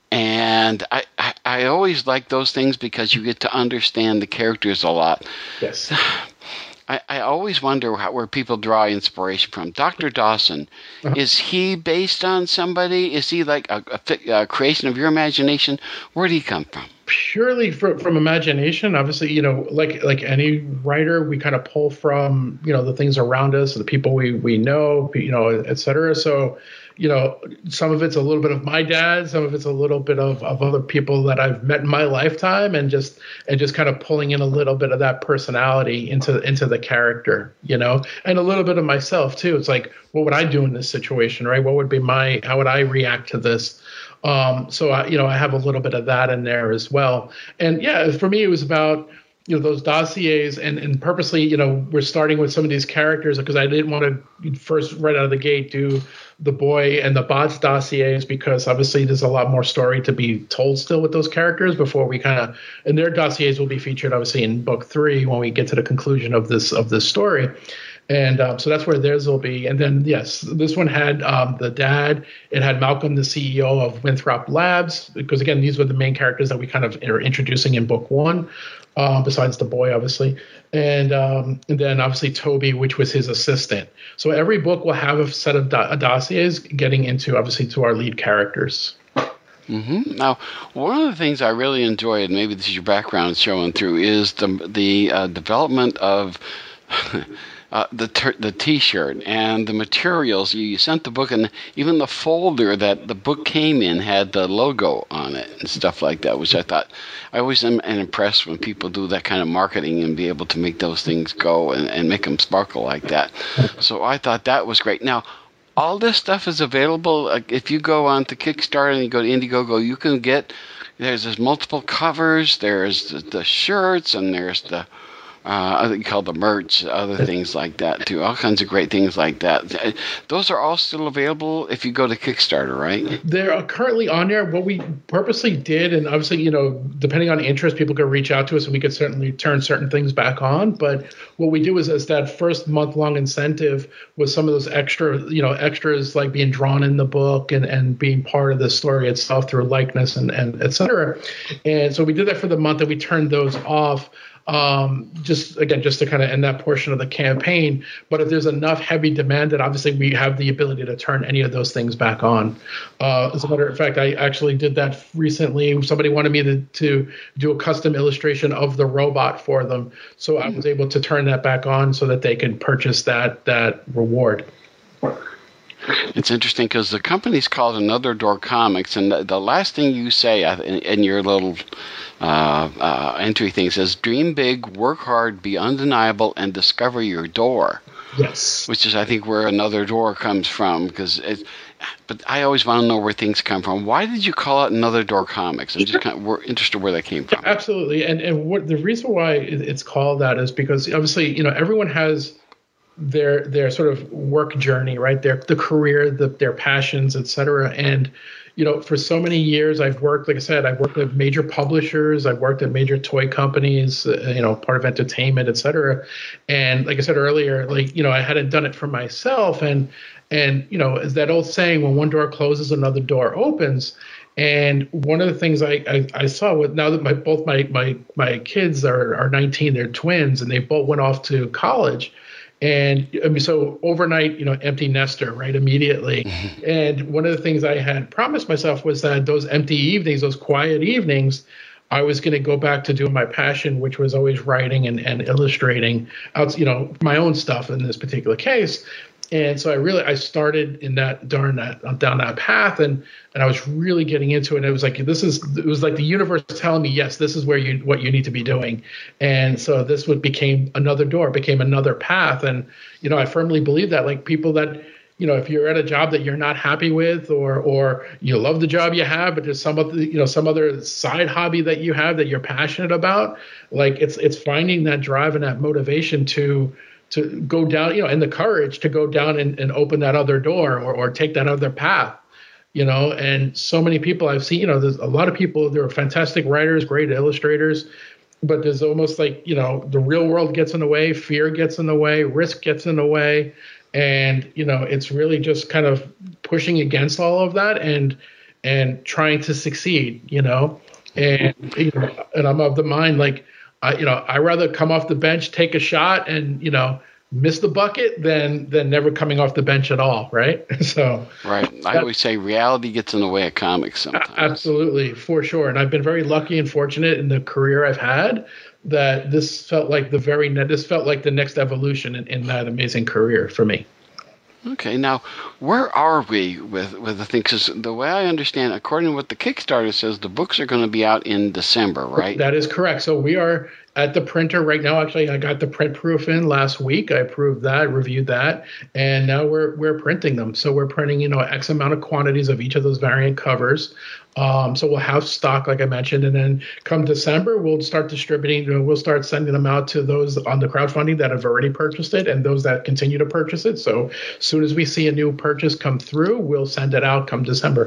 And I, I, I always like those things because you get to understand the characters a lot. Yes. I, I always wonder how, where people draw inspiration from. Doctor Dawson, uh-huh. Is he based on somebody? Is he like a, a, a creation of your imagination? Where did he come from? Purely from, from imagination. Obviously, you know, like like any writer, we kind of pull from, you know, the things around us, the people we, we know, you know, et cetera. So, you know, some of it's a little bit of my dad, some of it's a little bit of, of other people that I've met in my lifetime, and just and just kind of pulling in a little bit of that personality into into the character, you know, and a little bit of myself too. It's like, what would I do in this situation, right? What would be my, how would I react to this? Um, so, I, you know, I have a little bit of that in there as well. And yeah, for me, it was about, you know, those dossiers and, and purposely, you know, we're starting with some of these characters because I didn't want to first right out of the gate do the boy and the bot's dossiers, because obviously there's a lot more story to be told still with those characters before we kind of, and their dossiers will be featured obviously in book three when we get to the conclusion of this, of this story. And um, so that's where theirs will be. And then, yes, this one had um, the dad. It had Malcolm, the C E O of Winthrop Labs, because, again, these were the main characters that we kind of are introducing in book one, uh, besides the boy, obviously. And, um, and then, obviously, Toby, which was his assistant. So every book will have a set of do- dossiers getting into, obviously, to our lead characters. Mm-hmm. Now, one of the things I really enjoyed, maybe this is your background showing through, is the, the uh, development of uh, the ter- the T-shirt and the materials. You, you sent the book, and even the folder that the book came in had the logo on it and stuff like that, which I thought I always am, am impressed when people do that kind of marketing and be able to make those things go and, and make them sparkle like that. So I thought that was great. Now, all this stuff is available. Uh, if you go on to Kickstarter and you go to Indiegogo, you can get, there's, there's multiple covers, there's the, the shirts, and there's the, uh, I think you call the merch, other things like that too. All kinds of great things like that. Those are all still available if you go to Kickstarter, right? They're currently on there. What we purposely did, and obviously, you know, depending on interest, people could reach out to us and we could certainly turn certain things back on. But what we do is, is that first month-long incentive was some of those extra, you know, extras like being drawn in the book and, and being part of the story itself through likeness and, and et cetera. And so we did that for the month, and we turned those off. Um, just again, just to kind of end that portion of the campaign. But if there's enough heavy demand, that obviously we have the ability to turn any of those things back on. Uh, as a matter of fact, I actually did that recently. Somebody wanted me to, to do a custom illustration of the robot for them, so I was able to turn that back on so that they could purchase that that reward. It's interesting because the company's called Another Door Comics, and the, the last thing you say in, in your little uh, uh, entry thing says, "Dream big, work hard, be undeniable, and discover your door." Yes. Which is, I think, where Another Door comes from. Because, it, but I always want to know where things come from. Why did you call it Another Door Comics? I'm just kind of interested where that came from. Yeah, absolutely, and and what the reason why it's called that is because obviously, you know, everyone has their their sort of work journey, right? Their the career, the, their passions, et cetera. And, you know, for so many years I've worked, like I said, I've worked with major publishers, I've worked at major toy companies, uh, you know, part of entertainment, et cetera. And like I said earlier, like, you know, I hadn't done it for myself. And, and you know, as that old saying, when one door closes, another door opens. And one of the things I, I, I saw with now that my both my my my kids are, are nineteen, they're twins, and they both went off to college. And I mean, so overnight, you know, empty nester, right, immediately. And one of the things I had promised myself was that those empty evenings, those quiet evenings, I was going to go back to doing my passion, which was always writing and, and illustrating out, you know, my own stuff in this particular case. And so I really, I started in that darn that down that path, and and I was really getting into it. And it was like, this is, it was like the universe telling me, yes, this is where you, what you need to be doing. And so this would became another door, became another path. And, you know, I firmly believe that, like, people that, you know, if you're at a job that you're not happy with, or, or you love the job you have, but there's some other, you know, some other side hobby that you have that you're passionate about, like it's, it's finding that drive and that motivation to, to go down, you know, and the courage to go down and, and open that other door, or, or take that other path, you know. And so many people I've seen, you know, there's a lot of people, they're fantastic writers, great illustrators, but there's almost like, you know, the real world gets in the way, fear gets in the way, risk gets in the way. And, you know, it's really just kind of pushing against all of that and, and trying to succeed, you know, and, you know, and I'm of the mind, like, I, you know, I rather come off the bench, take a shot, and, you know, miss the bucket than than never coming off the bench at all, right? So, right. I always say reality gets in the way of comics sometimes. Absolutely, for sure. And I've been very lucky and fortunate in the career I've had that this felt like the very this felt like the next evolution in, in that amazing career for me. Okay, now where are we with with the thing? Because the way I understand, according to what the Kickstarter says, the books are going to be out in December, right? That is correct. So we are at the printer right now. Actually, I got the print proof in last week. I approved that, reviewed that, and now we're we're printing them. So we're printing, you know, X amount of quantities of each of those variant covers. Um, so we'll have stock, like I mentioned, and then come December, we'll start distributing. You know, we'll start sending them out to those on the crowdfunding that have already purchased it and those that continue to purchase it. So as soon as we see a new purchase come through, we'll send it out come December.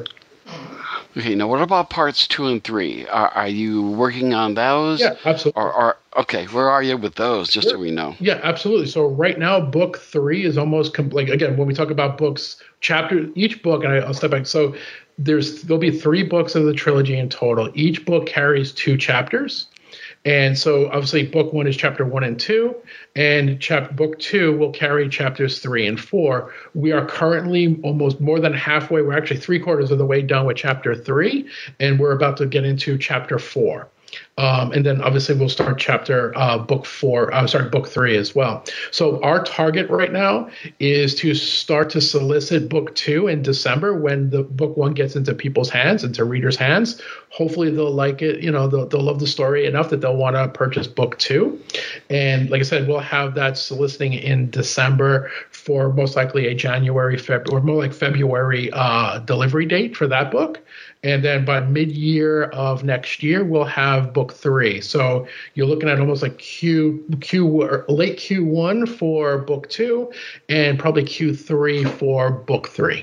Okay, now what about parts two and three? Are, are you working on those? Yeah, absolutely. Or, or okay, where are you with those? Just so we know. Yeah, absolutely. So right now, book three is almost complete. Again, when we talk about books, chapter each book, and I'll step back. So there's there'll be three books of the trilogy in total. Each book carries two chapters. And so obviously book one is chapter one and two, and chapter book two will carry chapters three and four. We are currently almost more than halfway. We're actually three quarters of the way done with chapter three, and we're about to get into chapter four. Um, and then obviously we'll start chapter uh, book four, uh, sorry, book three as well. So our target right now is to start to solicit book two in December when the book one gets into people's hands, into readers' hands. Hopefully they'll like it, you know, they'll, they'll love the story enough that they'll want to purchase book two. And like I said, we'll have that soliciting in December for most likely a January, Feb, or more like February uh, delivery date for that book. And then by mid-year of next year, we'll have book three. So you're looking at almost like Q, Q, or late Q one for book two, and probably Q three for book three.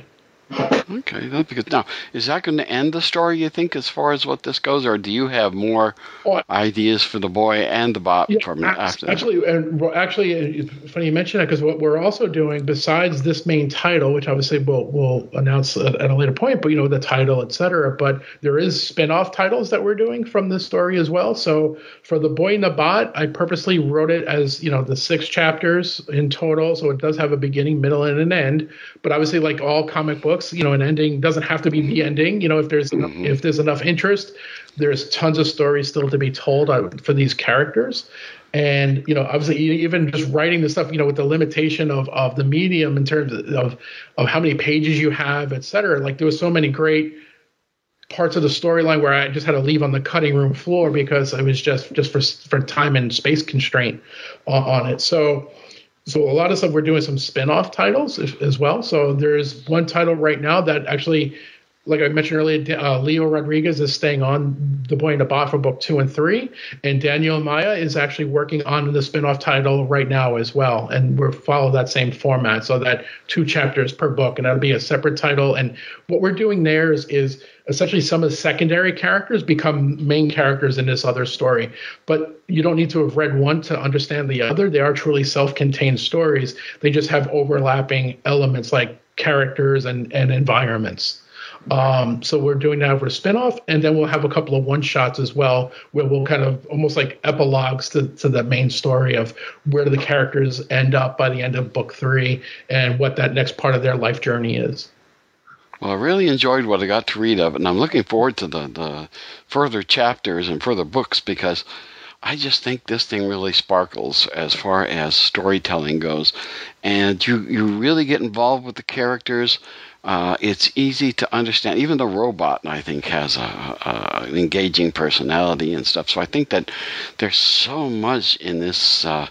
Okay, that's good. Now, is that going to end the story, you think, as far as what this goes, or do you have more oh, ideas for the boy and the bot yeah, from after actually, that? And actually, it's funny you mention that, because what we're also doing, besides this main title, which obviously we'll, we'll announce at a later point, but, you know, the title, et cetera, but there is spin-off titles that we're doing from this story as well. So for The Boy and the Bot, I purposely wrote it as, you know, the six chapters in total, so it does have a beginning, middle, and an end. But obviously, like all comic books, you know, an ending doesn't have to be the ending. You know, if there's enough, Mm-hmm. if there's enough interest, there's tons of stories still to be told uh, for these characters. And, you know, obviously, even just writing the stuff, you know, with the limitation of, of the medium in terms of, of how many pages you have, et cetera, like there was so many great parts of the storyline where I just had to leave on the cutting room floor because it was just, just for, for time and space constraint on, on it. So, So a lot of stuff, we're doing some spin-off titles as well. So there's one title right now that actually, like I mentioned earlier, uh, Leo Rodriguez is staying on The Boy and the Bot for book two and three. And Daniel Maya is actually working on the spin-off title right now as well. And we'll follow that same format, so that two chapters per book, and that'll be a separate title. And what we're doing there is, is essentially some of the secondary characters become main characters in this other story. But you don't need to have read one to understand the other. They are truly self-contained stories. They just have overlapping elements like characters and, and environments. Um, so we're doing that for a spinoff, and then we'll have a couple of one-shots as well, where we'll kind of almost like epilogues to, to the main story of where do the characters end up by the end of book three and what that next part of their life journey is. Well, I really enjoyed what I got to read of it, and I'm looking forward to the, the further chapters and further books, because I just think this thing really sparkles as far as storytelling goes. And you, you really get involved with the characters. Uh, it's easy to understand. Even the robot, I think, has a, a, an engaging personality and stuff. So I think that there's so much in this uh,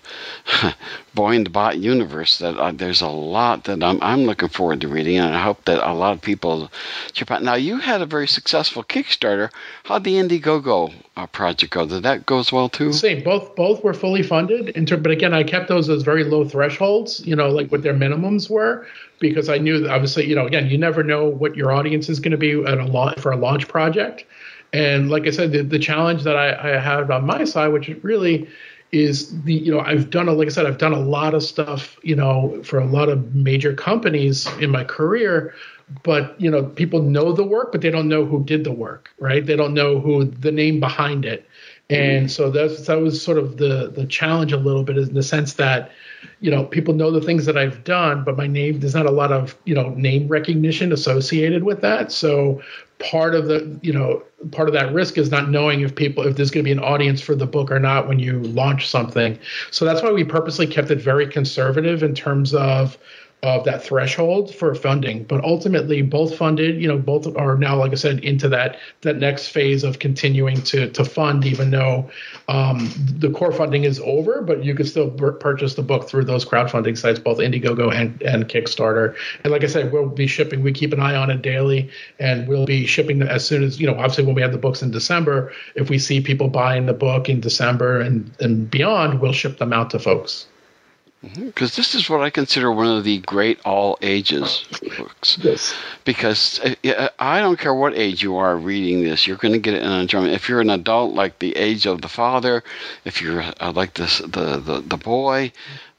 Boy and the Bot universe that uh, there's a lot that I'm, I'm looking forward to reading, and I hope that a lot of people chip out. Now, you had a very successful Kickstarter. How'd the Indiegogo uh, project go? Did that go as well, too? Same. Both both were fully funded. In ter- but again, I kept those as very low thresholds, you know, like what their minimums were, because I knew that obviously, you know, again, you never know what your audience is going to be at a launch, for a launch project. And like I said, the, the challenge that I, I had on my side, which really is the, you know, I've done, a, like I said, I've done a lot of stuff, you know, for a lot of major companies in my career, but, you know, people know the work, but they don't know who did the work, right? They don't know who the name behind it. And so that's, that was sort of the, the challenge a little bit, in the sense that, you know, people know the things that I've done, but my name, there's not a lot of, you know, name recognition associated with that. So part of the, you know, part of that risk is not knowing if people, if there's going to be an audience for the book or not when you launch something. So that's why we purposely kept it very conservative in terms of, of that threshold for funding. But ultimately, both funded, you know, both are now, like I said, into that that next phase of continuing to to fund, even though um, the core funding is over, but you can still b- purchase the book through those crowdfunding sites, both Indiegogo and, and Kickstarter. And like I said, we'll be shipping, we keep an eye on it daily, and we'll be shipping them as soon as, you know, obviously when we have the books in December, if we see people buying the book in December and, and beyond, we'll ship them out to folks. Because this is what I consider one of the great all ages books. Yes. Because I don't care what age you are reading this, you're going to get it in enjoyment. If you're an adult, like the age of the father, if you're uh, like this, the, the, the boy,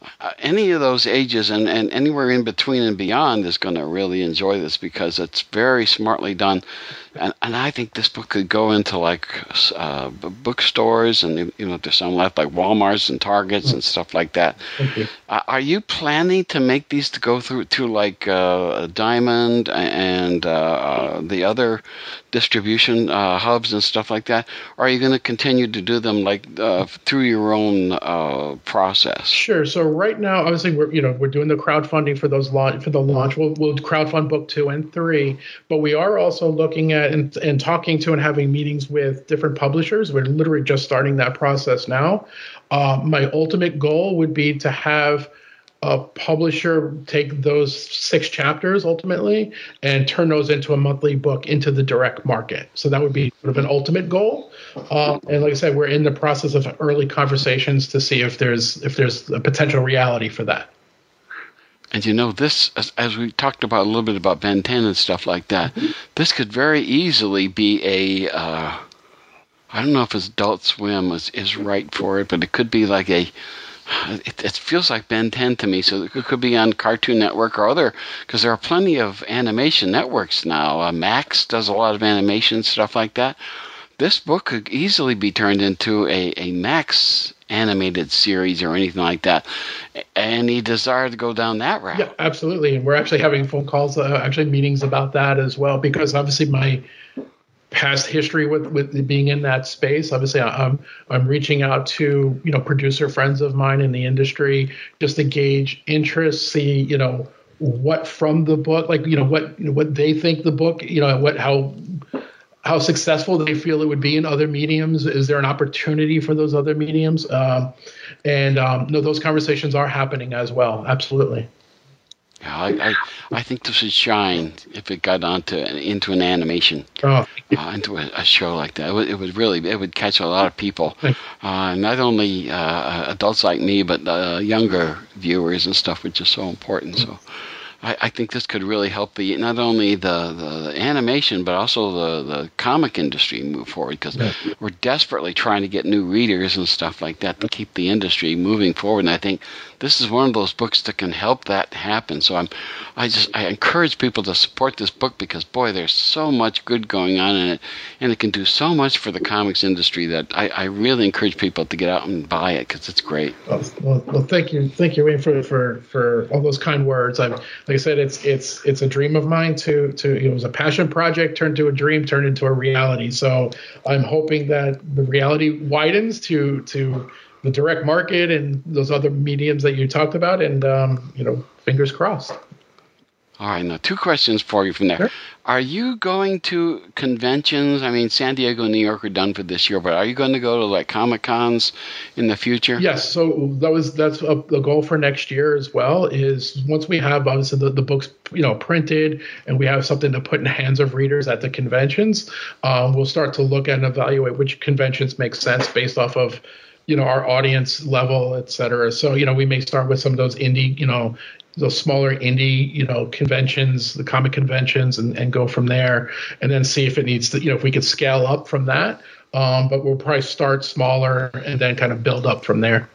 uh, any of those ages and, and anywhere in between and beyond is going to really enjoy this because it's very smartly done. And, and I think this book could go into like uh, bookstores and, you know, there's some left like Walmarts and Targets and stuff like that. Thank you. Uh, are you planning to make these to go through to like uh, Diamond and uh, the other distribution uh, hubs and stuff like that? Or are you going to continue to do them like uh, through your own uh, process? Sure. So right now, obviously, we're you know we're doing the crowdfunding for those launch for the launch. We'll we'll crowdfund book two and three, but we are also looking at and, and talking to and having meetings with different publishers. We're literally just starting that process now. Uh, my ultimate goal would be to have a publisher take those six chapters ultimately and turn those into a monthly book into the direct market. So that would be sort of an ultimate goal. Uh, and like I said, we're in the process of early conversations to see if there's if there's a potential reality for that. And you know, this, as, as we talked about a little bit about Ben ten and stuff like that, mm-hmm. this could very easily be a, uh, I don't know if Adult Swim is, is right for it, but it could be like a, It, it feels like Ben ten to me, so it could be on Cartoon Network or other, because there are plenty of animation networks now. Uh, Max does a lot of animation, stuff like that. This book could easily be turned into a, a Max animated series or anything like that. Any desire to go down that route? Yeah, absolutely. And we're actually having phone calls, uh, actually meetings about that as well, because obviously my past history with, with being in that space. Obviously, I'm I'm reaching out to you know producer friends of mine in the industry just to gauge interest, see you know what from the book, like you know what you know, what they think the book, you know what how how successful they feel it would be in other mediums. Is there an opportunity for those other mediums? Um, and um, no, those conversations are happening as well. Absolutely. Yeah, I, I, I think this would shine if it got onto into an animation, oh, uh, into a, a show like that. It would, it would really, it would catch a lot of people, uh, not only uh, adults like me, but uh, younger viewers and stuff, which is so important. So, I, I think this could really help the not only the, the animation, but also the, the comic industry move forward, because yeah. we're desperately trying to get new readers and stuff like that to keep the industry moving forward. And I think this is one of those books that can help that happen. So I'm, I just I encourage people to support this book because boy, there's so much good going on in it, and it can do so much for the comics industry that I, I really encourage people to get out and buy it because it's great. Well, well, well, thank you, thank you, Wayne, for for for all those kind words. I'm like I said, it's it's it's a dream of mine to to it was a passion project turned to a dream, turned into a reality. So I'm hoping that the reality widens to to. the direct market and those other mediums that you talked about, and um, you know, fingers crossed. All right, now two questions for you from there. Sure. Are you going to conventions? I mean, San Diego and New York are done for this year, but are you going to go to like Comic Cons in the future? Yes. So that was that's a, the goal for next year as well. Is once we have obviously the, the books you know printed and we have something to put in the hands of readers at the conventions, um, we'll start to look at and evaluate which conventions make sense based off of you know, our audience level, et cetera. So, you know, we may start with some of those indie, you know, those smaller indie, you know, conventions, the comic conventions, and, and go from there, and then see if it needs to, you know, if we could scale up from that. Um, but we'll probably start smaller and then kind of build up from there.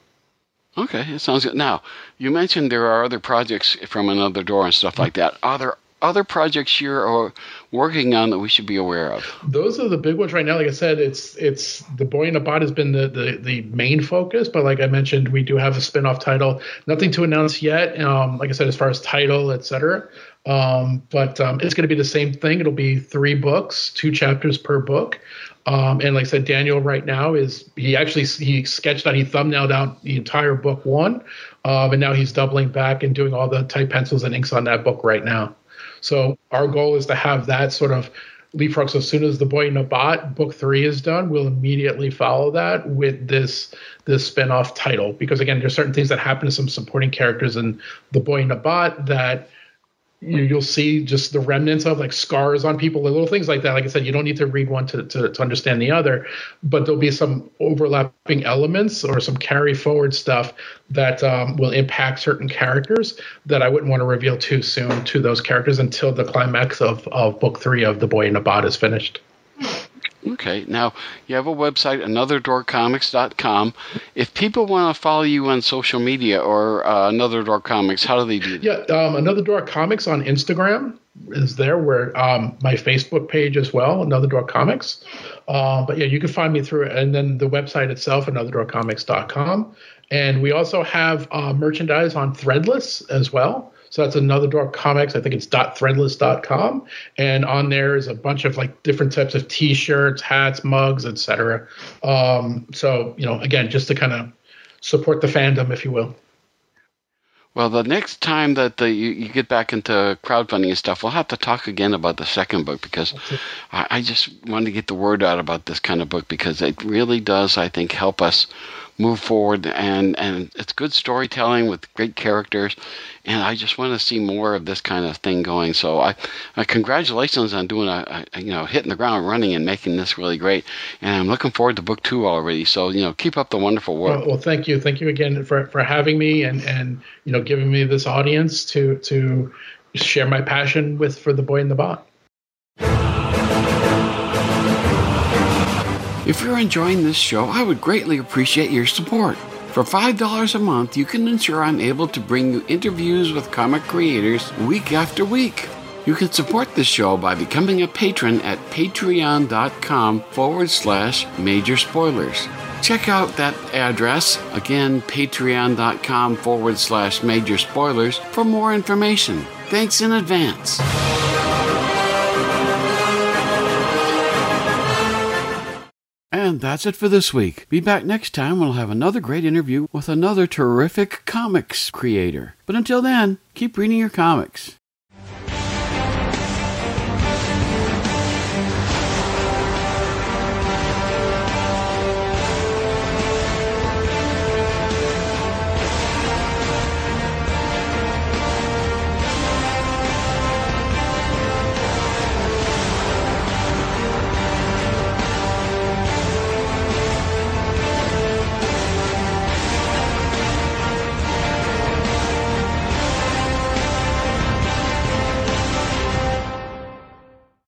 Okay, it sounds good. Now, you mentioned there are other projects from Another Door and stuff like that. Are there other projects you're working on that we should be aware of? Those are the big ones right now. Like I said, it's it's The Boy in a Bot has been the, the, the main focus, but like I mentioned, we do have a spinoff title. Nothing to announce yet. Um, like I said, as far as title, et cetera. Um, but um, it's going to be the same thing. It'll be three books, two chapters per book. Um, and like I said, Daniel right now is he actually he sketched out, he thumbnailed out the entire book one, um, and now he's doubling back and doing all the type pencils and inks on that book right now. So our goal is to have that sort of leapfrog. So as soon as The Boy in a Bot book three is done, we'll immediately follow that with this this spinoff title. Because again, there's certain things that happen to some supporting characters in The Boy in a Bot that you, you'll see just the remnants of, like scars on people, little things like that. Like I said, you don't need to read one to, to, to understand the other, but there'll be some overlapping elements or some carry forward stuff that um, will impact certain characters that I wouldn't want to reveal too soon to those characters until the climax of, of book three of The Boy in a Bot is finished. Okay. Now, you have a website, another door comics dot com. If people want to follow you on social media or uh, Another Door Comics, how do they do that? Yeah, um, Another Door Comics on Instagram is there, where um, my Facebook page as well, Another Door Comics. Uh, but yeah, you can find me through it. And then the website itself, another door comics dot com. And we also have uh, merchandise on Threadless as well. So that's Another Door Comics. I think it's .threadless dot com. And on there is a bunch of like different types of T-shirts, hats, mugs, et cetera. Um, so, you know, again, just to kind of support the fandom, if you will. Well, the next time that the, you, you get back into crowdfunding and stuff, we'll have to talk again about the second book, because I, I just wanted to get the word out about this kind of book, because it really does, I think, help us move forward, and, and it's good storytelling with great characters, and I just want to see more of this kind of thing going. So I, I congratulations on doing a, a you know hitting the ground running and making this really great, and I'm looking forward to book two already. So you know keep up the wonderful work. Well, well thank you, thank you again for, for having me and, and you know giving me this audience to to share my passion with for The Boy and the Bot. If you're enjoying this show, I would greatly appreciate your support. For five dollars a month, you can ensure I'm able to bring you interviews with comic creators week after week. You can support this show by becoming a patron at patreon.com forward slash major spoilers. Check out that address, again, patreon.com forward slash major spoilers, for more information. Thanks in advance. And that's it for this week. Be back next time when we'll have another great interview with another terrific comics creator. But until then, keep reading your comics.